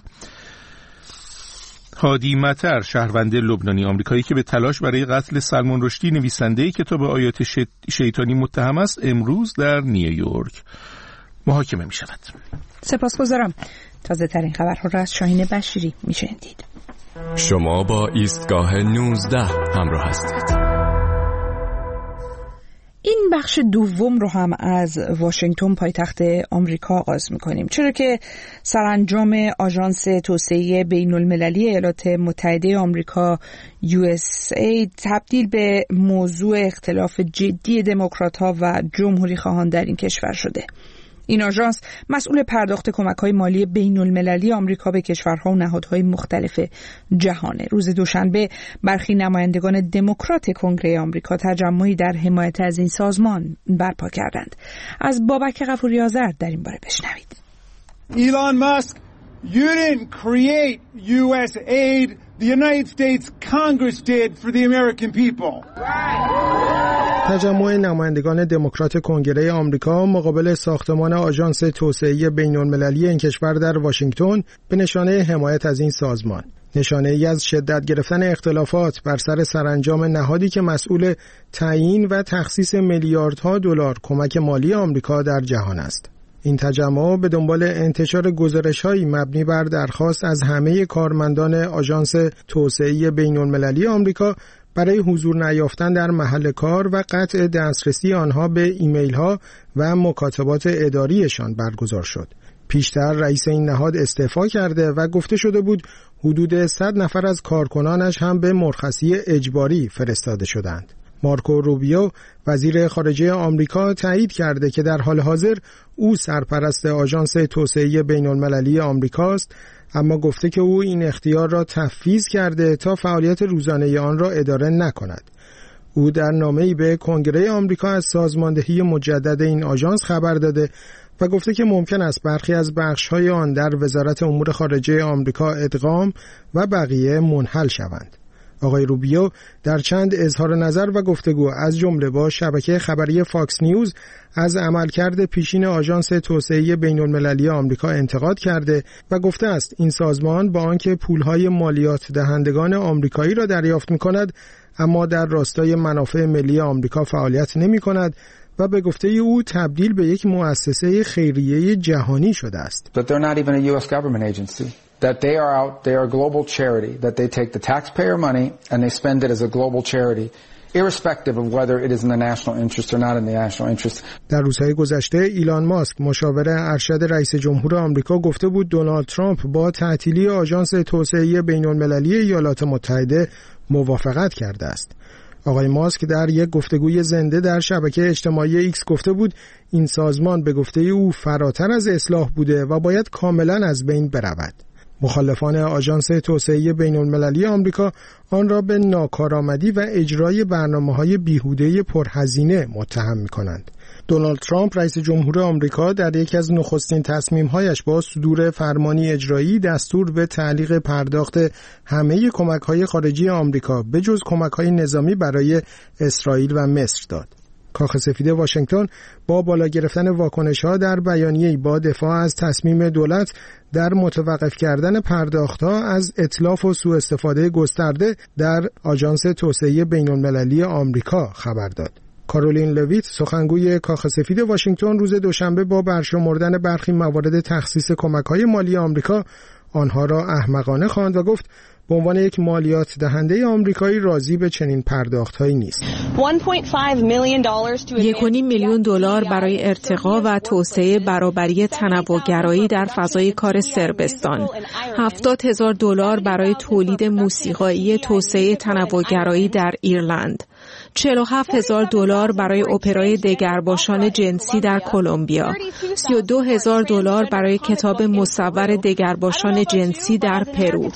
هادی مطر، شهروند لبنانی آمریکایی که به تلاش برای قتل سلمان رشدی نویسنده کتاب آیات شیطانی متهم است، امروز در نیویورک محاکمه می شود. سپاسگزارم. تازه ترین خبرها را از شاهین بشری می شنیدید. شما با ایستگاه 19 همراه هستید. این بخش دوم رو هم از واشنگتن پایتخت آمریکا آغاز می‌کنیم، چرا که سرانجام آژانس توسعه بین‌المللی ایالات متحده آمریکا USA تبدیل به موضوع اختلاف جدی دموکرات‌ها و جمهوری خواهان در این کشور شده. این آژانس مسئول پرداخت کمک‌های مالی بین‌المللی آمریکا به کشورها و نهادهای مختلف جهانه. روز دوشنبه برخی نمایندگان دموکرات کنگره آمریکا تجمعی در حمایت از این سازمان برپا کردند. از بابک غفوری آذر در این باره بشنوید. Elon Musk, you didn't create US aid. The United States Congress did for the American people. Right. تجمع نمایندگان دموکرات کنگره آمریکا مقابل ساختمان آژانس توسعه بین‌المللی این کشور در واشنگتن به نشانه حمایت از این سازمان، نشانه ای از شدت گرفتن اختلافات بر سر سرانجام نهادی که مسئول تعیین و تخصیص میلیاردها دلار کمک مالی آمریکا در جهان است. این تجمع به دنبال انتشار گزارش‌هایی مبنی بر درخواست از همه کارمندان آژانس توسعه بین‌المللی آمریکا برای حضور نیافتن در محل کار و قطع دسترسی آنها به ایمیل‌ها و مکاتبات اداریشان برگزار شد. پیشتر رئیس این نهاد استعفا کرده و گفته شده بود حدود 100 نفر از کارکنانش هم به مرخصی اجباری فرستاده شدند. مارکو روبیو وزیر خارجه آمریکا تایید کرده که در حال حاضر او سرپرست آژانس توسعه بین‌المللی آمریکاست، اما گفته که او این اختیار را تفویض کرده تا فعالیت روزانه آن را اداره نکند. او در نامه‌ای به کنگره آمریکا از سازماندهی مجدد این آژانس خبر داده و گفته که ممکن است برخی از بخش‌های آن در وزارت امور خارجه آمریکا ادغام و بقیه منحل شوند. آقای روبیو در چند اظهار نظر و گفتگو از جمله با شبکه خبری فاکس نیوز از عملکرد پیشین آژانس توسعه بین‌المللی آمریکا انتقاد کرده و گفته است این سازمان با آنکه پولهای مالیات دهندگان آمریکایی را دریافت می‌کند، اما در راستای منافع ملی آمریکا فعالیت نمی‌کند و به گفته او تبدیل به یک مؤسسه خیریه جهانی شده است. That they are out, they are a global charity, that they take the taxpayer money and they spend it as a global charity, irrespective of whether it is in the national interest or not in the national interest. در روزهای گذشته ایلان ماسک مشاور ارشد رئیس جمهور آمریکا گفته بود دونالد ترامپ با تعطیلی آژانس توسعه بین‌المللی ایالات متحده موافقت کرده است. آقای ماسک در یک گفتگوی زنده در شبکه اجتماعی ایکس گفته بود این سازمان به گفته او فراتر از اصلاح بوده و باید کاملا از بین برود. مخالفان آژانس توسعه بین‌المللی آمریکا آن را به ناکارآمدی و اجرای برنامه‌های بیهوده پرهزینه متهم می‌کنند. دونالد ترامپ رئیس جمهور آمریکا در یکی از نخستین تصمیم‌هایش با صدور فرمانی اجرایی دستور به تعلیق پرداخت همه کمک‌های خارجی آمریکا به جز کمک‌های نظامی برای اسرائیل و مصر داد. کاخ سفید واشنگتن با بالا گرفتن واکنش‌ها در بیانیه‌ای با دفاع از تصمیم دولت در متوقف کردن پرداخت‌ها از اتلاف و سوء استفاده گسترده در آژانس توسعه بین‌المللی آمریکا خبر داد. کارولین لویت سخنگوی کاخ سفید واشنگتن روز دوشنبه با برشمردن برخی موارد تخصیص کمک‌های مالی آمریکا آنها را احمقانه خواند و گفت به عنوان یک مالیات دهنده آمریکایی راضی به چنین پرداخت‌هایی نیست. 1.5 میلیون دلار برای ارتقا و توسعه برابری تنوع‌گرایی در فضای کار صربستان، 70,000 دلار برای تولید موسیقایی توسعه تنوع‌گرایی در ایرلند، 47,000 دلار برای اپرای دگرباشان جنسی در کلمبیا، 32,000 دلار برای کتاب مصور دگرباشان جنسی در پرو.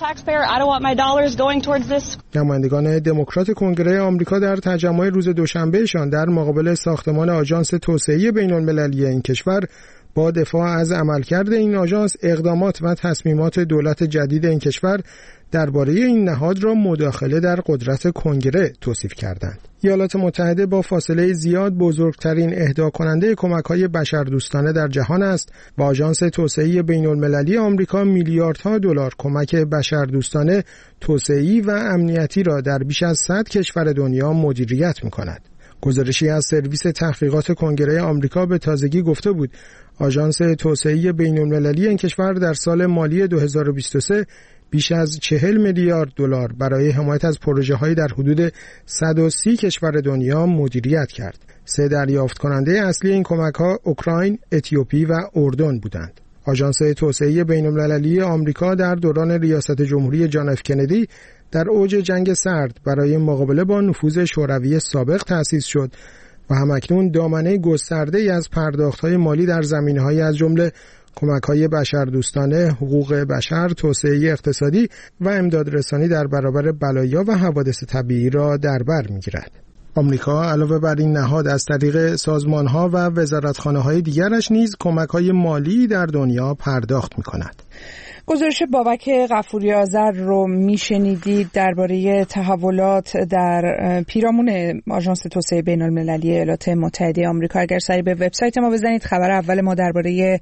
نمایندگان دموکرات کنگره آمریکا در تجمع روز دوشنبهشان در مقابل ساختمان آژانس توسعه بین‌المللی این کشور با دفاع از عملکرد این آژانس اقدامات و تصمیمات دولت جدید این کشور درباره این نهاد را مداخله در قدرت کنگره توصیف کردند. ایالات متحده با فاصله زیاد بزرگترین اهدا کننده کمک‌های بشردوستانه در جهان است و آژانس توسعه بین‌المللی آمریکا میلیاردها دلار کمک بشردوستانه، توسعه‌ای و امنیتی را در بیش از 100 کشور دنیا مدیریت می‌کند. گزارشی از سرویس تحقیقات کنگره آمریکا به تازگی گفته بود آژانس توسعه بین‌المللی این کشور در سال مالی 2023 بیش از 40 میلیارد دلار برای حمایت از پروژه‌های در حدود 130 کشور دنیا مدیریت کرد. 3 دریافت کننده اصلی این کمک‌ها اوکراین، اتیوپی و اردن بودند. آژانس توسعه بین‌المللی آمریکا در دوران ریاست جمهوری جان اف کندی در اوج جنگ سرد برای مقابله با نفوذ شوروی سابق تأسیس شد و همکنون دامنه گسترده‌ای از پرداخت‌های مالی در زمینه‌های از جمله کمک‌های بشردوستانه، حقوق بشر، توسعه اقتصادی و امدادرسانی در برابر بلایا و حوادث طبیعی را در بر می‌گیرد. آمریکا علاوه بر این نهاد از طریق سازمان‌ها و وزارتخانه‌های دیگرش نیز کمک‌های مالی در دنیا پرداخت می‌کند. گزارش بابک غفوری آذر رو میشنیدید درباره تحولات در پیرامون آژانس توسعه بین‌المللی ایالات متحده آمریکا. اگر سری به وبسایت ما بزنید، خبر اول ما درباره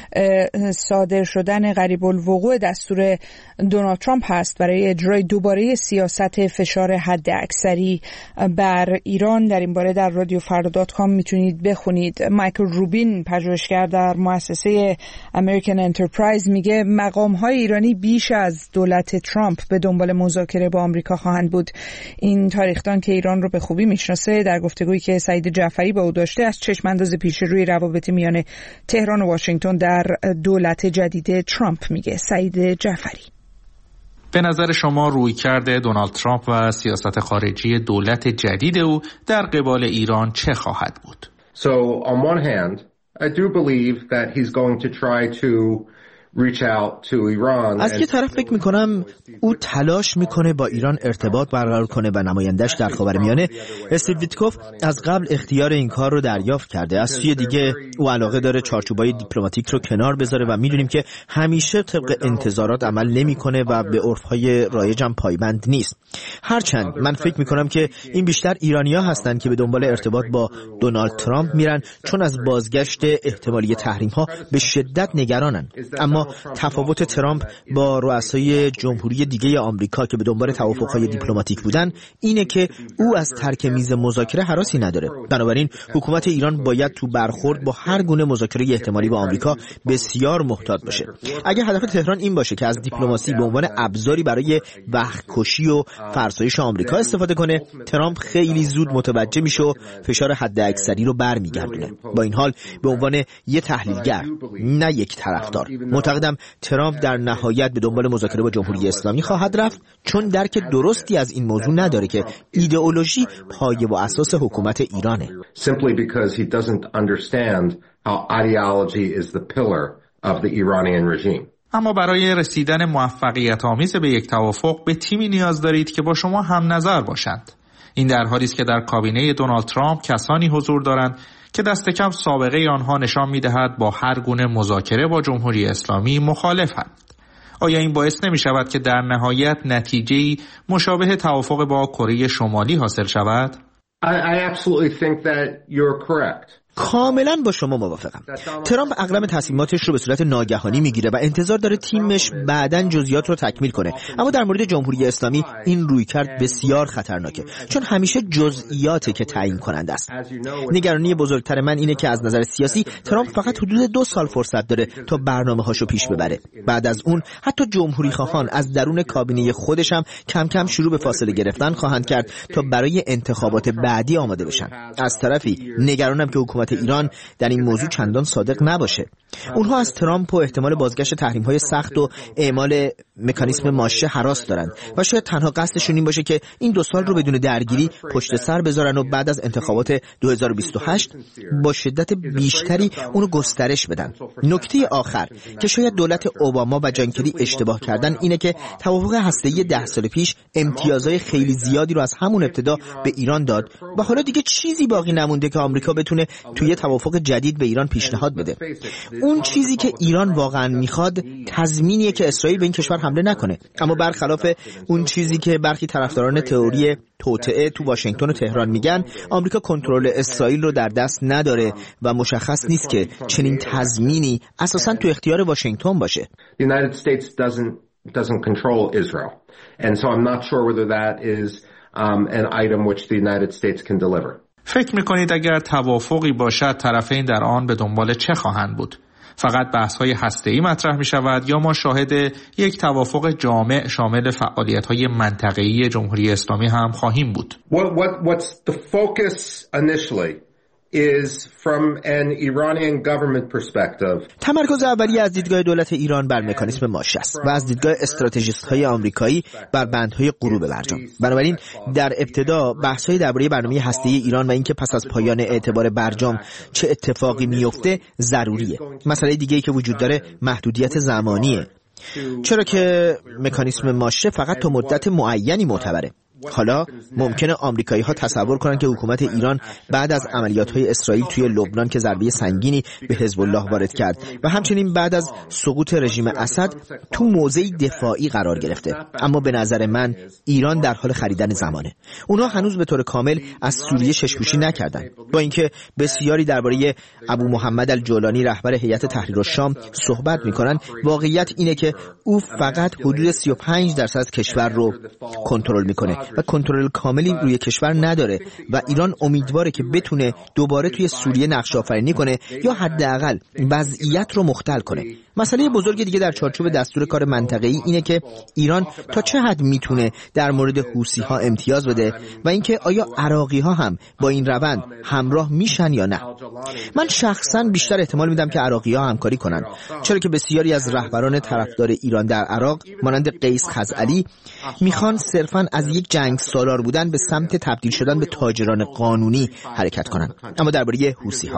صادر شدن قریب الوقوع دستور دونالد ترامپ هست برای اجرای دوباره سیاست فشار حد اکثری بر ایران. در این باره در رادیوفردا.com میتونید بخونید. مایکل روبین، پژوهشگر در مؤسسه امریکن انترپرایز، میگه مقام‌های ایرانی بیش از دولت ترامپ به دنبال مذاکره با آمریکا خواهند بود. این تاریخدان که ایران رو به خوبی میشناسه، در گفتگویی که سعید جعفری با او داشته، از چشم‌انداز پیش روی روابط میان تهران و واشنگتن در دولت جدید ترامپ میگه. سعید جعفری: به نظر شما رویکرد دونالد ترامپ و سیاست خارجی دولت جدید او در قبال ایران چه خواهد بود؟ So on one hand, I do believe that he's going to try to reach out to Iran. از که طرف فکر میکنم او تلاش میکنه با ایران ارتباط برقرار کنه و نمایندش در خاورمیانه استیو ویتکوف از قبل اختیار این کار رو دریافت کرده. از سوی دیگه او علاقه داره چارچوبای دیپلماتیک رو کنار بذاره و میدونیم که همیشه طبق انتظارات عمل نمیکنه و به عرفهای رایج هم پایبند نیست. هرچند من فکر میکنم که این بیشتر ایرانی‌ها هستن که به دنبال ارتباط با دونالد ترامپ میرن، چون از بازگشت احتمالی تحریم‌ها به شدت نگرانن. اما تفاوت ترامپ با رؤسای جمهوری دیگه آمریکا که به دنبال توافق‌های دیپلماتیک بودن اینه که او از ترک میز مذاکره هراسی نداره. بنابراین حکومت ایران باید تو برخورد با هر گونه مذاکره احتمالی با آمریکا بسیار محتاط باشه. اگه هدف تهران این باشه که از دیپلماسی به عنوان ابزاری برای وقت‌کشی و فرسایش آمریکا استفاده کنه، ترامپ خیلی زود متوجه میشه و فشار حداکثری رو برمیگردونه. با این حال به عنوان یه تحلیلگر، نه یک طرفدار، معتقدم ترامپ در نهایت به دنبال مذاکره با جمهوری اسلامی خواهد رفت، چون درک درستی از این موضوع نداره که ایدئولوژی پایه و اساس حکومت ایرانه. Simply because he doesn't understand how ideology is the pillar of the Iranian regime. اما برای رسیدن موفقیت آمیز به یک توافق به تیمی نیاز دارید که با شما هم نظر باشند. این در حالی است که در کابینه دونالد ترامپ کسانی حضور دارند که دست کم سابقه آنها نشان می‌دهد با هر گونه مذاکره با جمهوری اسلامی مخالفند. آیا این باعث نمی‌شود که در نهایت نتیجه‌ای مشابه توافق با کره شمالی حاصل شود؟ I absolutely think that you're correct. کاملا با شما موافقم. ترامپ اقلام تصمیماتش رو به صورت ناگهانی میگیره و انتظار داره تیمش بعداً جزئیات رو تکمیل کنه. اما در مورد جمهوری اسلامی این رویکرد بسیار خطرناکه، چون همیشه جزئیاته که تعیین کننده است. نگرانی بزرگتر من اینه که از نظر سیاسی ترامپ فقط حدود 2 سال فرصت داره تا برنامه‌هاشو پیش ببره. بعد از اون حتی جمهوری خواهان از درون کابینه خودش هم کم کم شروع به فاصله گرفتن خواهند کرد تا برای انتخابات بعدی آماده بشن. از طرفی نگرانم که حکومت ایران در این موضوع چندان صادق نباشه. اونها از ترامپ و احتمال بازگشت تحریم‌های سخت و اعمال مکانیسم ماشه هراس دارن و شاید تنها قصدشون این باشه که این 2 سال رو بدون درگیری پشت سر بذارن و بعد از انتخابات 2028 با شدت بیشتری اونو گسترش بدن. نکته آخر که شاید دولت اوباما و جان کری اشتباه کردن اینه که توافق هسته‌ای 10 سال پیش امتیازهای خیلی زیادی رو از همون ابتدا به ایران داد و حالا دیگه چیزی باقی نمونده که آمریکا بتونه توی توافق جدید به ایران پیشنهاد بده. اون چیزی که ایران واقعا میخواد تضمینیه که اسرائیل به این کشور حمله نکنه. اما برخلاف اون چیزی که برخی طرفداران تئوری توطئه تو واشنگتن و تهران میگن، آمریکا کنترل اسرائیل رو در دست نداره و مشخص نیست که چنین تضمینی اساساً تو اختیار واشنگتن باشه. The United States doesn't control Israel. And so I'm not sure whether that is an item which the United States can deliver. فکر میکنید اگر توافقی باشد طرفین در آن به دنبال چه خواهند بود؟ فقط بحث‌های هسته‌ای مطرح می‌شود یا ما شاهد یک توافق جامع شامل فعالیت‌های منطقه‌ای جمهوری اسلامی هم خواهیم بود؟ What's the focus initially is from an Iranian government perspective. تمرکز اولیه از دیدگاه دولت ایران بر مکانیسم ماشه است و از دیدگاه استراتژیست‌های آمریکایی بر بندهای غروب برجام. بنابراین در ابتدا بحث‌های درباره برنامه هسته‌ای ایران و اینکه پس از پایان اعتبار برجام چه اتفاقی میفته ضروریه. مسئله دیگه‌ای که وجود داره محدودیت زمانیه. چرا که مکانیسم ماشه فقط تا مدت معینی معتبره. حالا ممکنه آمریکایی‌ها تصور کنن که حکومت ایران بعد از عملیات‌های اسرائیل توی لبنان که ضربه سنگینی به حزب الله وارد کرد و همچنین بعد از سقوط رژیم اسد تو موضعی دفاعی قرار گرفته. اما به نظر من ایران در حال خریدن زمانه. اونها هنوز به طور کامل از سوریه چشم‌پوشی نکردن. با اینکه بسیاری درباره ابو محمد الجولانی رهبر هیئت تحریر الشام صحبت می‌کنن، واقعیت اینه که او فقط حدود 35% از کشور رو کنترل می‌کنه و کنترل کاملی روی کشور نداره و ایران امیدواره که بتونه دوباره توی سوریه نقش آفرینی کنه یا حداقل وضعیت رو مختل کنه. مسئله بزرگ دیگه در چارچوب دستور کار منطقه‌ای اینه که ایران تا چه حد میتونه در مورد حوثی‌ها امتیاز بده و اینکه آیا عراقی‌ها هم با این روند همراه میشن یا نه. من شخصاً بیشتر احتمال میدم که عراقی‌ها همکاری کنن، چرا که بسیاری از رهبران طرفدار ایران در عراق مانند قیس خزعلی میخوان صرفاً از یک جنگ سالار بودن به سمت تبدیل شدن به تاجران قانونی حرکت کنن. اما درباره حوثی‌ها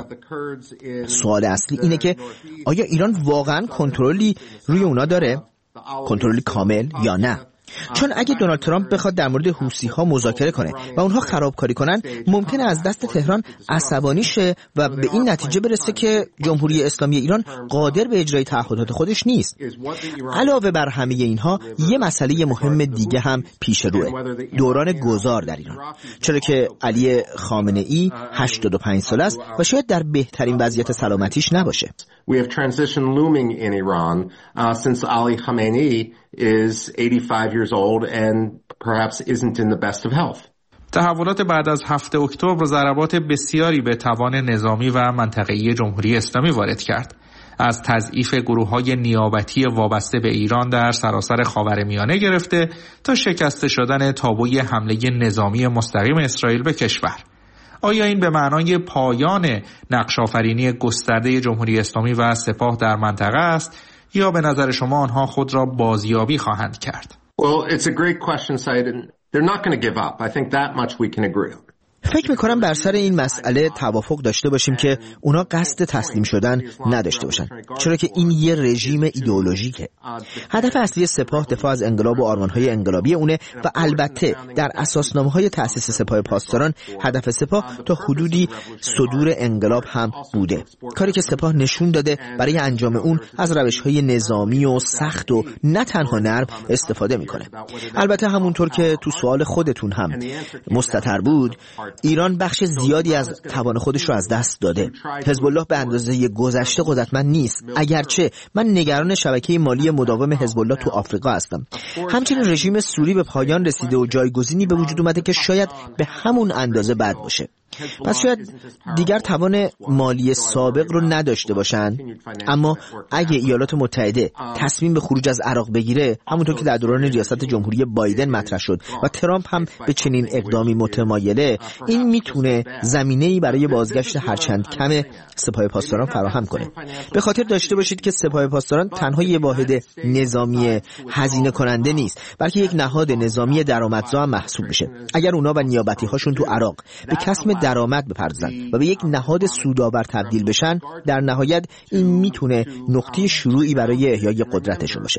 سوال اصلی اینه که آیا ایران واقعاً کنترلی روی اونا داره؟ کنترلی کامل یا نه؟ چون اگه دونالد ترامپ بخواد در مورد حوثی‌ها مذاکره کنه و اونها خرابکاری کنن، ممکنه از دست تهران عصبانی شه و به این نتیجه برسه که جمهوری اسلامی ایران قادر به اجرای تعهدات خودش نیست. علاوه بر همه اینها، یه مسئله مهم دیگه هم پیش روه: دوران گذار در ایران. چرا که علی خامنه‌ای 85 ساله است و شاید در بهترین وضعیت سلامتیش نباشه. We have transition looming in Iran since Ali Khamenei is 85 years old and perhaps isn't in the best of health. تحولات بعد از 7 اکتبر ضربات بسیاری به توان نظامی و منطقه‌ای جمهوری اسلامی وارد کرد. از تضعیف گروه‌های نیابتی وابسته به ایران در سراسر خاورمیانه گرفته تا شکسته شدن تابوی حمله نظامی مستقیم اسرائیل به کشور. آیا این به معنای پایان نقش‌آفرینی گسترده جمهوری اسلامی و سپاه در منطقه است یا به نظر شما آنها خود را بازیابی خواهند کرد؟ Well, it's a great question, Said, and they're not going to give up. I think that much we can agree on. فکر میکنم بر سر این مسئله توافق داشته باشیم که اونا قصد تسلیم شدن نداشته باشن، چرا که این یه رژیم ایدئولوژیکه. هدف اصلی سپاه دفاع از انقلاب و آرمانهای انقلابی اونه و البته در اساسنامه‌های تأسیس سپاه پاسداران هدف سپاه تا حدودی صدور انقلاب هم بوده، کاری که سپاه نشون داده برای انجام اون از روش‌های نظامی و سخت و نه تنها نرم استفاده میکنه. البته همونطور که تو سوال خودتون هم مستتر بود، ایران بخش زیادی از توان خودش رو از دست داده. حزب الله به اندازه گذشته قدرتمند نیست، اگرچه من نگران شبکه مالی مداوم حزب الله تو آفریقا هستم. همچنین رژیم سوری به پایان رسیده و جایگزینی به وجود اومده که شاید به همون اندازه بد باشه. پس شاید دیگر توان مالی سابق رو نداشته باشن، اما اگه ایالات متحده تصمیم به خروج از عراق بگیره، همونطور که در دوران ریاست جمهوری بایدن مطرح شد و ترامپ هم به چنین اقدامی متمایله، این میتونه زمینه‌ای برای بازگشت هرچند کم سپاه پاسداران فراهم کنه. به خاطر داشته باشید که سپاه پاسداران تنها یه واحد نظامی هزینه کننده نیست، بلکه یک نهاد نظامی درآمدزا هم محسوب میشه. اگر اونا و نیابتی هاشون تو عراق به کسب درآمد بپردازن و به یک نهاد سودآور تبدیل بشن، در نهایت این میتونه نقطه شروعی برای احیای قدرتشون باشه.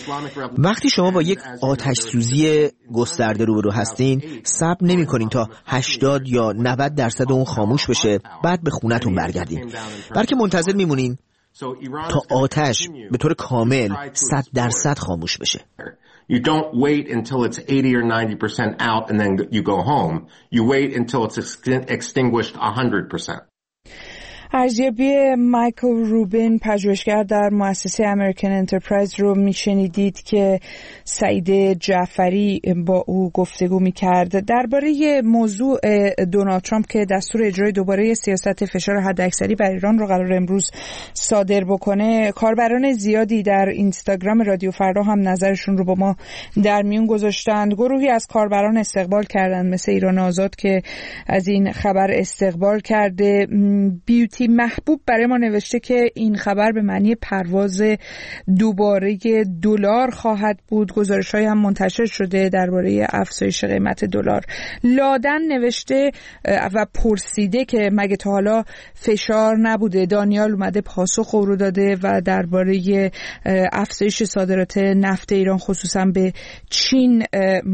وقتی شما با یک آتش سوزی گسترده روبرو هستین، صبر نمی‌کنین تا 80 یا 90% اون خاموش بشه بعد به خونتون برگردین، بلکه منتظر میمونین تا آتش به طور کامل 100% خاموش بشه. You don't wait until it's 80 or 90% out and then you go home. You wait until it's extinguished 100%. ارزیابی مایکل روبین، پژوهشگر در مؤسسه امریکن انترپرایز رو میشنیدید که سعید جعفری با او گفتگو میکرد درباره موضوع دونالد ترامپ که دستور اجرای دوباره سیاست فشار حداکثری بر ایران رو قرار امروز صادر بکنه. کاربران زیادی در اینستاگرام رادیو فردا هم نظرشون رو با ما در میون گذاشتند. گروهی از کاربران استقبال کردند، مثل ایران آزاد که از این خبر استقبال کرده. بیوتی فتحی محبوب برای ما نوشته که این خبر به معنی پرواز دوباره دلار خواهد بود. گزارش‌های هم منتشر شده درباره افزایش قیمت دلار. لادن نوشته و پرسیده که مگه تا حالا فشار نبوده. دانیال اومده پاسخ رو داده و درباره افزایش صادرات نفت ایران خصوصا به چین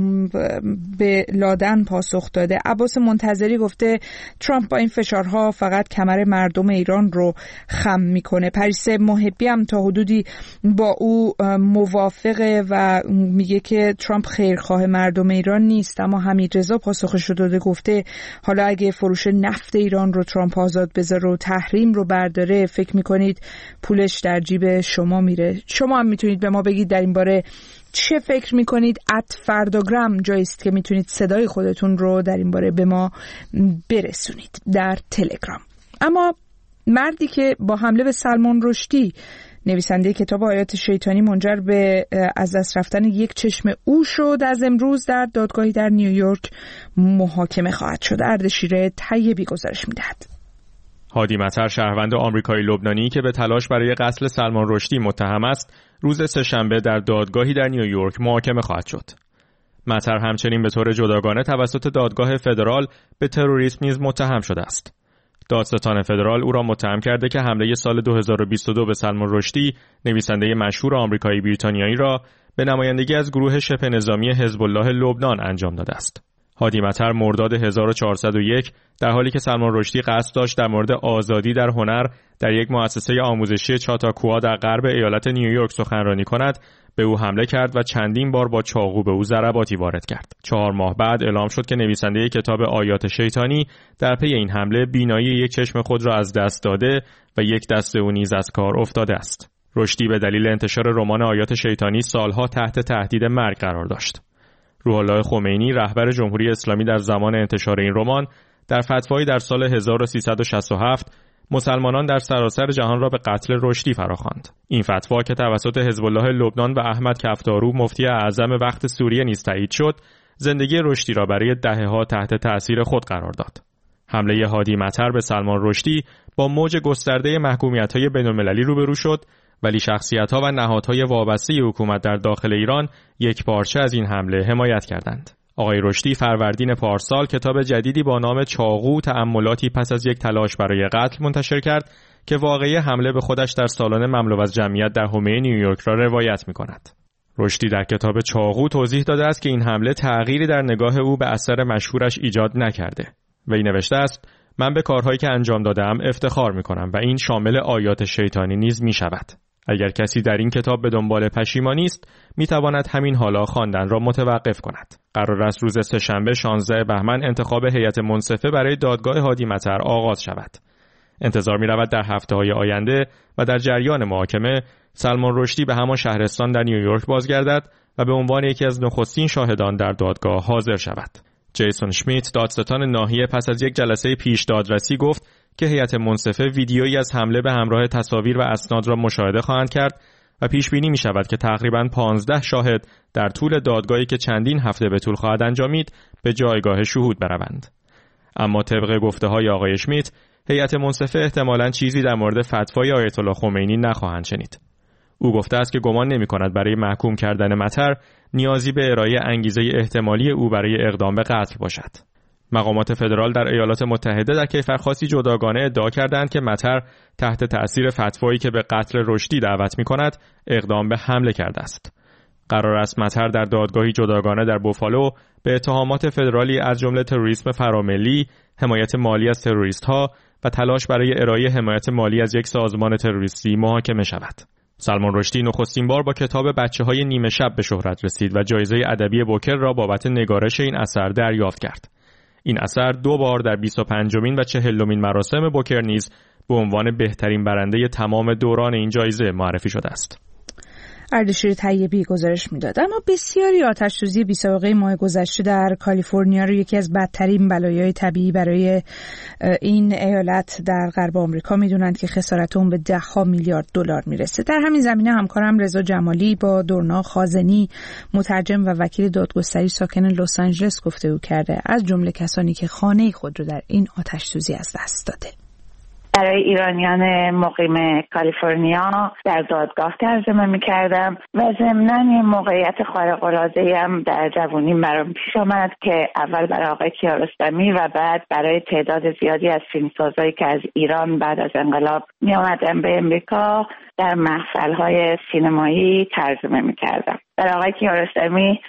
به لادن پاسخ داده. عباس منتظری گفته ترامپ با این فشارها فقط کمر مردم ایران رو خم میکنه. پریسا محبی هم تا حدودی با او موافقه و میگه که ترامپ خیرخواه مردم ایران نیست. اما حمیدرضا پاسخش رو داده، گفته حالا اگه فروش نفت ایران رو ترامپ آزاد بذاره و تحریم رو برداره، فکر میکنید پولش در جیب شما میره؟ شما هم میتونید به ما بگید در این باره چه فکر میکنید. @فرداگرام جایی است که میتونید صدای خودتون رو در این باره به ما برسونید در تلگرام. اما مردی که با حمله به سلمان رشدی نویسنده کتاب آیات شیطانی منجر به از دست رفتن یک چشم او شد، از امروز در دادگاهی در نیویورک محاکمه خواهد شد. اردشیر طیبی گزارش میدهد. هادی مطر، شهروند آمریکایی لبنانی که به تلاش برای قتل سلمان رشدی متهم است، روز سه‌شنبه در دادگاهی در نیویورک محاکمه خواهد شد. مطر همچنین به طور جداگانه توسط دادگاه فدرال به تروریسم نیز متهم شده است. دادستان فدرال او را متهم کرده که حمله سال 2022 به سلمان رشدی، نویسنده مشهور آمریکایی بریتانیایی را به نمایندگی از گروه شبه نظامی حزب الله لبنان انجام داده است. هادی مطر مرداد 1401 در حالی که سلمان رشدی قصد داشت در مورد آزادی در هنر در یک مؤسسه آموزشی چاتاکوآ در غرب ایالت نیویورک سخنرانی کند، به او حمله کرد و چندین بار با چاقو به او ضرباتی وارد کرد. 4 ماه بعد اعلام شد که نویسنده کتاب آیات شیطانی در پی این حمله بینایی یک چشم خود را از دست داده و یک دست او نیز از کار افتاده است. رشدی به دلیل انتشار رمان آیات شیطانی سالها تحت تهدید مرگ قرار داشت. روح الله خمینی، رهبر جمهوری اسلامی در زمان انتشار این رمان، در فتوایی در سال 1367 مسلمانان در سراسر جهان را به قتل رشدی فراخواند. این فتوا که توسط حزب الله لبنان و احمد کفتارو مفتی اعظم وقت سوریه نیز تایید شد، زندگی رشدی را برای دهه‌ها تحت تأثیر خود قرار داد. حمله هادی مطر به سلمان رشدی با موج گسترده محکومیت‌های بین‌المللی روبرو شد، ولی شخصیت‌ها و نهادهای وابسته حکومت در داخل ایران یک پارچه از این حمله حمایت کردند. آقای رشدی فروردین پارسال کتاب جدیدی با نام چاقو، تأملاتی پس از یک تلاش برای قتل منتشر کرد که واقعه حمله به خودش در سالن مملو از جمعیت در حومه نیویورک را روایت می‌کند. رشدی در کتاب چاقو توضیح داده است که این حمله تغییری در نگاه او به اثر مشهورش ایجاد نکرده. وی نوشته است: من به کارهایی که انجام دادم افتخار می‌کنم و این شامل آیات شیطانی نیز می‌شود. اگر کسی در این کتاب به دنبال پشیمانی است، می‌تواند همین حالا خواندن را متوقف کند. قرار است روز سه‌شنبه 16 بهمن انتخاب هیئت منصفه برای دادگاه هادی مطر آغاز شود. انتظار می‌رود در هفته‌های آینده و در جریان محاکمه سلمان رشدی به همان شهرستان در نیویورک بازگردد و به عنوان یکی از نخستین شاهدان در دادگاه حاضر شود. جیسون شمیت، دادستان ناحیه، پس از یک جلسه پیش دادرسی گفت که هیئت منصفه ویدیویی از حمله به همراه تصاویر و اسناد را مشاهده خواهند کرد و پیش بینی می شود که تقریباً 15 شاهد در طول دادگاهی که چندین هفته به طول خواهد انجامید به جایگاه شهود بروند. اما طبق گفته‌های آقای شمیت، هیئت منصفه احتمالاً چیزی در مورد فتوای آیت الله خمینی نخواهند شنید. او گفته است که گمان نمی‌کند برای محکوم کردن مطر نیازی به ارائه انگیزه احتمالی او برای اقدام به قتل باشد. مقامات فدرال در ایالات متحده در کیفرخواستی جداگانه ادعا کردند که مطر تحت تأثیر فتوایی که به قتل رشدی دعوت می‌کند اقدام به حمله کرده است. قرار است مطر در دادگاهی جداگانه در بوفالو به اتهامات فدرالی از جمله تروریسم فراملی، حمایت مالی از تروریست‌ها و تلاش برای ارائه حمایت مالی از یک سازمان تروریستی محاکمه شود. سلمان رشدی نخستین بار با کتاب بچه‌های نیمه شب به شهرت رسید و جایزه ادبی بوکر را بابت نگارش این اثر دریافت کرد. این اثر 2 بار در 25مین و 40مین مراسم بوکر نیز به عنوان بهترین برنده تمام دوران این جایزه معرفی شده است. اردشیر طیبی گزارش میداد. اما بسیاری آتش‌سوزی بی‌سابقه ماه گذشته در کالیفرنیا رو یکی از بدترین بلایای طبیعی برای این ایالت در غرب آمریکا میدونند که خسارت اون به $10 میلیارد میرسه. در همین زمینه همکارم رضا جمالی با دورنا خازنی، مترجم و وکیل دادگستری ساکن لس آنجلس گفتگو کرده، از جمله کسانی که خانه خود رو در این آتش‌سوزی از دست داده. برای ایرانیان مقیم کالیفرنیا در دادگاه ترجمه میکردم و ضمناً موقعیت خارق‌العاده‌ای هم در جوونیم برام پیش آمد که اول برای آقای کیارستمی و بعد برای تعداد زیادی از فیلمسازایی که از ایران بعد از انقلاب می آمدن به امریکا در محفل‌های سینمایی ترجمه میکردم. برای آقای کیارستمی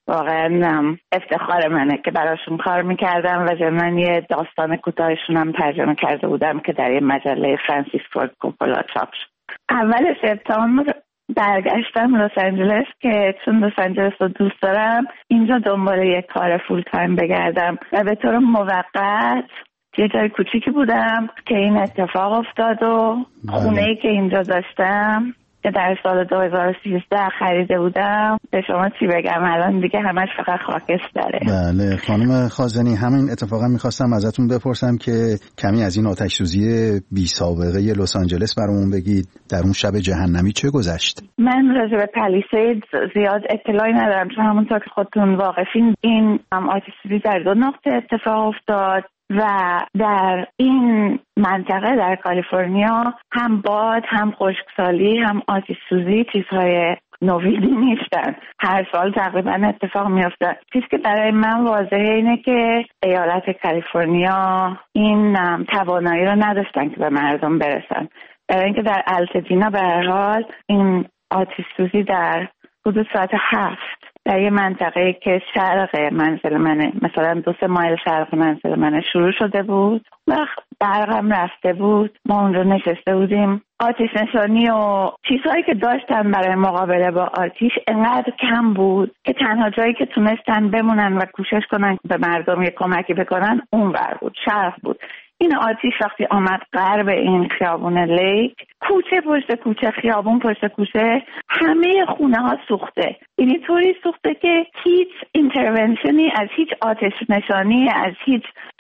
واقعا افتخار منه که براشون کار میکردم و ضمناً یه داستان کوتاهشون هم ترجمه کرده بودم که در یه مجله فرانسیس فورد کوپولا چاپ شد. اول سپتامبر برگشتم لس آنجلس که چون لس آنجلس رو دوست دارم اینجا دنبال یک کار فول تایم بگردم و به طور موقت یه جای کوچیکی بودم که این اتفاق افتاد و خونه‌ای که اینجا داشتم که در سال 2013 خریده بودم به شما چی بگم، الان دیگه همش فقط خاکستره. بله خانم خازنی، همین اتفاقا میخواستم ازتون بپرسم که کمی از این آتش سوزی بی سابقه لس آنجلس برامون بگید. در اون شب جهنمی چه گذشت؟ من راجع به پلیسید زیاد اطلاعی ندارم چون همونطور که خودتون واقفین این آتش سوزی در 2 نقطه اتفاق افتاد و در این منطقه در کالیفرنیا هم باد هم خشکسالی هم آتش سوزی چیزهای نویدی نیستن، هر سال تقریبا اتفاق میفته. چیزی که برای من واضحه اینه که ایالت کالیفرنیا این توانایی رو نداشتن که به مردم برسن، برای اینکه در التدینا به هر حال این آتش سوزی در حدود ساعت 7 در یه منطقه که شرق منزل منه، مثلا 2-3 مایل شرق منزل منه شروع شده بود و برقم رفته بود. ما اونجا نشسته بودیم، آتش نشانی و چیزهایی که داشتن برای مقابله با آتش انقدر کم بود که تنها جایی که تونستن بمونن و کوشش کنن به مردم یه کمکی بکنن اون ور بود، شرق بود. این آتش وقتی آمد غرب این خیابون لیک، کوچه پشت کوچه، خیابون پشت کوچه، همه خونه ها سوخته. یعنی طوری سوخته که هیچ اینترونشنی از هیچ آتش نشانی، از هیچ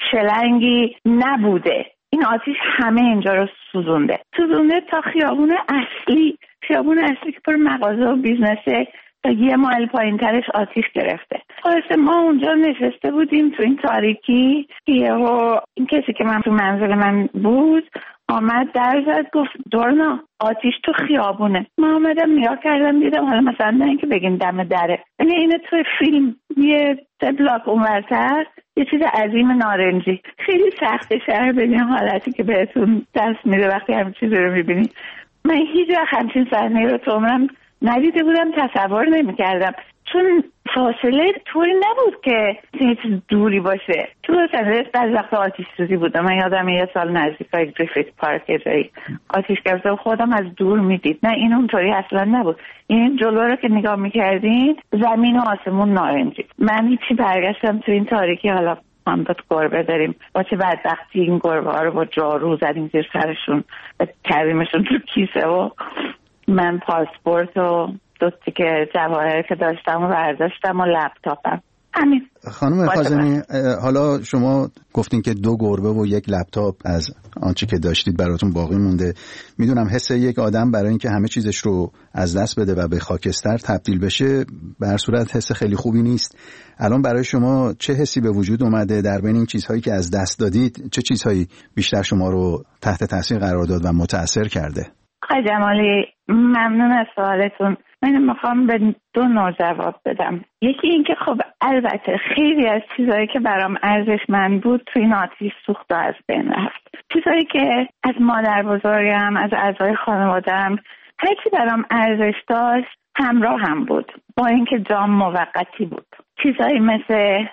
شلنگی نبوده. این آتش همه اینجا رو سوزونده تا خیابون اصلی که پر مغازه و بیزنسه تا 1 مایل پایین ترش آتیش گرفته. خلاصه ما اونجا نشسته بودیم تو این تاریکی که این کسی که من تو منزل من بود آمد در زد گفت دورنا آتیش تو خیابونه. ما آمدم نگاه کردم دیدم حالا مثلا نه اینکه بگین دم دره، یعنی اینه تو فیلم یه 3 بلاک اونورتر یه چیز عظیم نارنجی. خیلی سخته شهر بدین حالتی که بهتون دست میده وقتی همین چیزی رو میبینی. من هیچ وقت همچین صحنه رو تو عمرم ندیده بودم، تصور نمی‌کردم چون فاصله طوری نبود که یه چیز دوری باشه. تو لس آنجلس بعضی وقتا آتش سوزی بوده، من یادم یه سال نزدیکای گریفیت پارک جایی آتش گرفته و خودم از دور میدید. نه این اونطوری اصلا نبود، این جلو رو که نگاه میکردین زمین و آسمون نارنجی. من هیچی برگشتم تو این تاریکی، حالا هم با گربه داریم با چه بدبختی این گربه ها رو با جارو زدیم زیر سرشون کردیمشون تو کیسه و من پاسپورت و 2 تیکه جواهر که داشتم و برداشتم و لپتاپم. همین. خانم خازنی، حالا شما گفتین که 2 گربه و 1 لپتاپ از آنچه که داشتید براتون باقی مونده. میدونم حس یک آدم برای اینکه همه چیزش رو از دست بده و به خاکستر تبدیل بشه به هر صورت حس خیلی خوبی نیست. الان برای شما چه حسی به وجود اومده در بین این چیزهایی که از دست دادید؟ چه چیزهایی بیشتر شما رو تحت تاثیر قرار داد و متاثر کرده؟ آقای جمالی ممنون از سوالتون. من میخوام به 2 نوع جواب بدم. یکی این که خب البته خیلی از چیزایی که برام ارزشمند بود تو این آتش سوخت و از بین رفت. چیزایی که از مادر بزرگم، از اعضای خانواده‌ام، هر چی برام ارزش داشت همراه هم بود، با اینکه جام موقتی بود. چیزایی مثل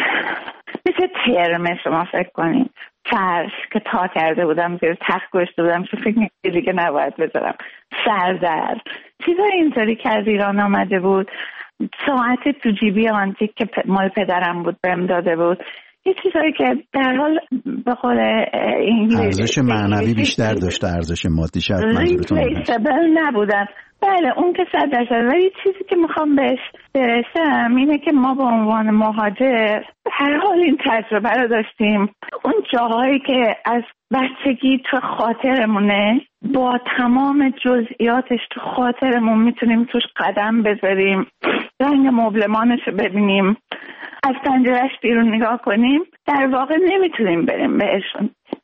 ترمه، شما فکر کنین فرش که تا کرده بودم زیر تخت گذاشته بودم چون فکر می‌کردم دیگه نباید بذارم، سردر چیزای اینطوری که از ایران آمده بود، ساعت تو جیبی آنتیک که مال پدرم بود بهم داده بود، یه چیزایی که در حال به قول ارزش معنوی بیشتر داشته، ارزش مادی شاید منظورتون نبودن. بله اون که 100%، ولی چیزی که میخوام بهش برسم اینه که ما به عنوان مهاجر هر حال این تجربه رو داشتیم. اون جاهایی که از بچگی تو خاطرمونه با تمام جزئیاتش تو خاطرمون میتونیم توش قدم بذاریم، رنگ مبلمانش رو ببینیم، از پنجره‌اش بیرون نگاه کنیم، در واقع نمیتونیم بریم بهشون. به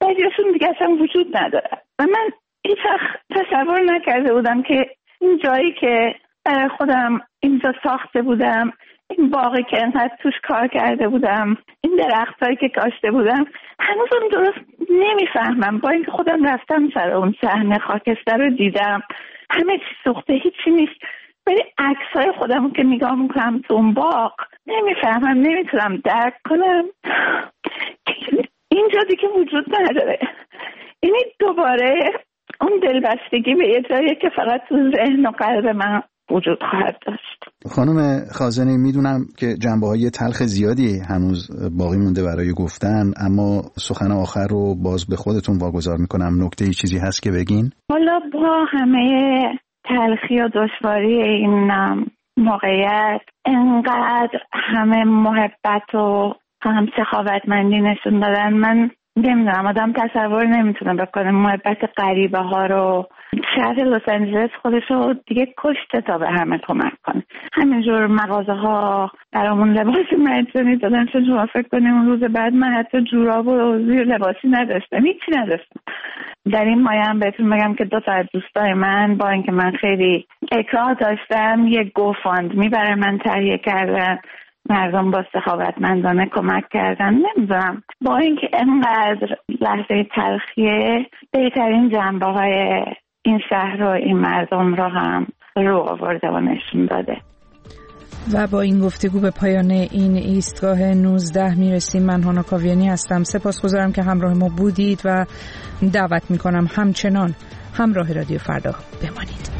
بعضیاشون دیگه اصلا وجود نداره و من هیچ وقت تصور نکرده بودم که این جایی که برای خودم اینجا ساخته بودم، این باغی که انقدر توش کار کرده بودم، این درختایی که کاشته بودم، هنوزم درست نمیفهمم. با اینکه خودم رفتم سر اون صحنه خاکستر رو دیدم، همه چی سوخته، هیچی نیست، ولی عکسای خودم که نگاه میکنم تو اون باغ نمیفهمم، نمیتونم درک کنم اینجا دیگه وجود نداره. یعنی دوباره اون دلبستگی به یه جایی که فقط تو ذهن و قلب من وجود خواهد داشت. خانم خازنی، میدونم که جنبه‌های تلخ زیادی هنوز باقی مونده برای گفتن، اما سخن آخر رو باز به خودتون واگذار میکنم. نکته چیزی هست که بگین؟ حالا با همه تلخی و دشواری این موقعیت، انقدر همه محبت و هم سخاوتمندی نشون دادن، من نمیدونم، آدم تصور نمیتونه بکنه محبت غریبه ها رو. شهر لس آنجلس خودش رو دیگه کشته تا به همه کمک کنه. همینجور مغازه ها برامون لباس مجانی دادن، چون شما فکر کنیم اون روز بعد من حتی جوراب و زیر لباسی نداشتم، هیچی نداشتم. در این مایه هم بهتون بگم که 2 تا از دوستای من با اینکه من خیلی اکراه داشتم یه گوفاندمی برای من تهیه کردن، مردم با سخاوتمندانه کمک کردن. نمیدونم، با اینکه انقدر لحظه تلخیه، بهترین جنبه های این شهر و این مردم رو هم رو آورده و نشون داده. و با این گفتگو به پایان این ایستگاه 19 میرسیم. من هانا کاویانی هستم. سپاسگزارم که همراه ما بودید و دعوت میکنم همچنان همراه رادیو فردا بمانید.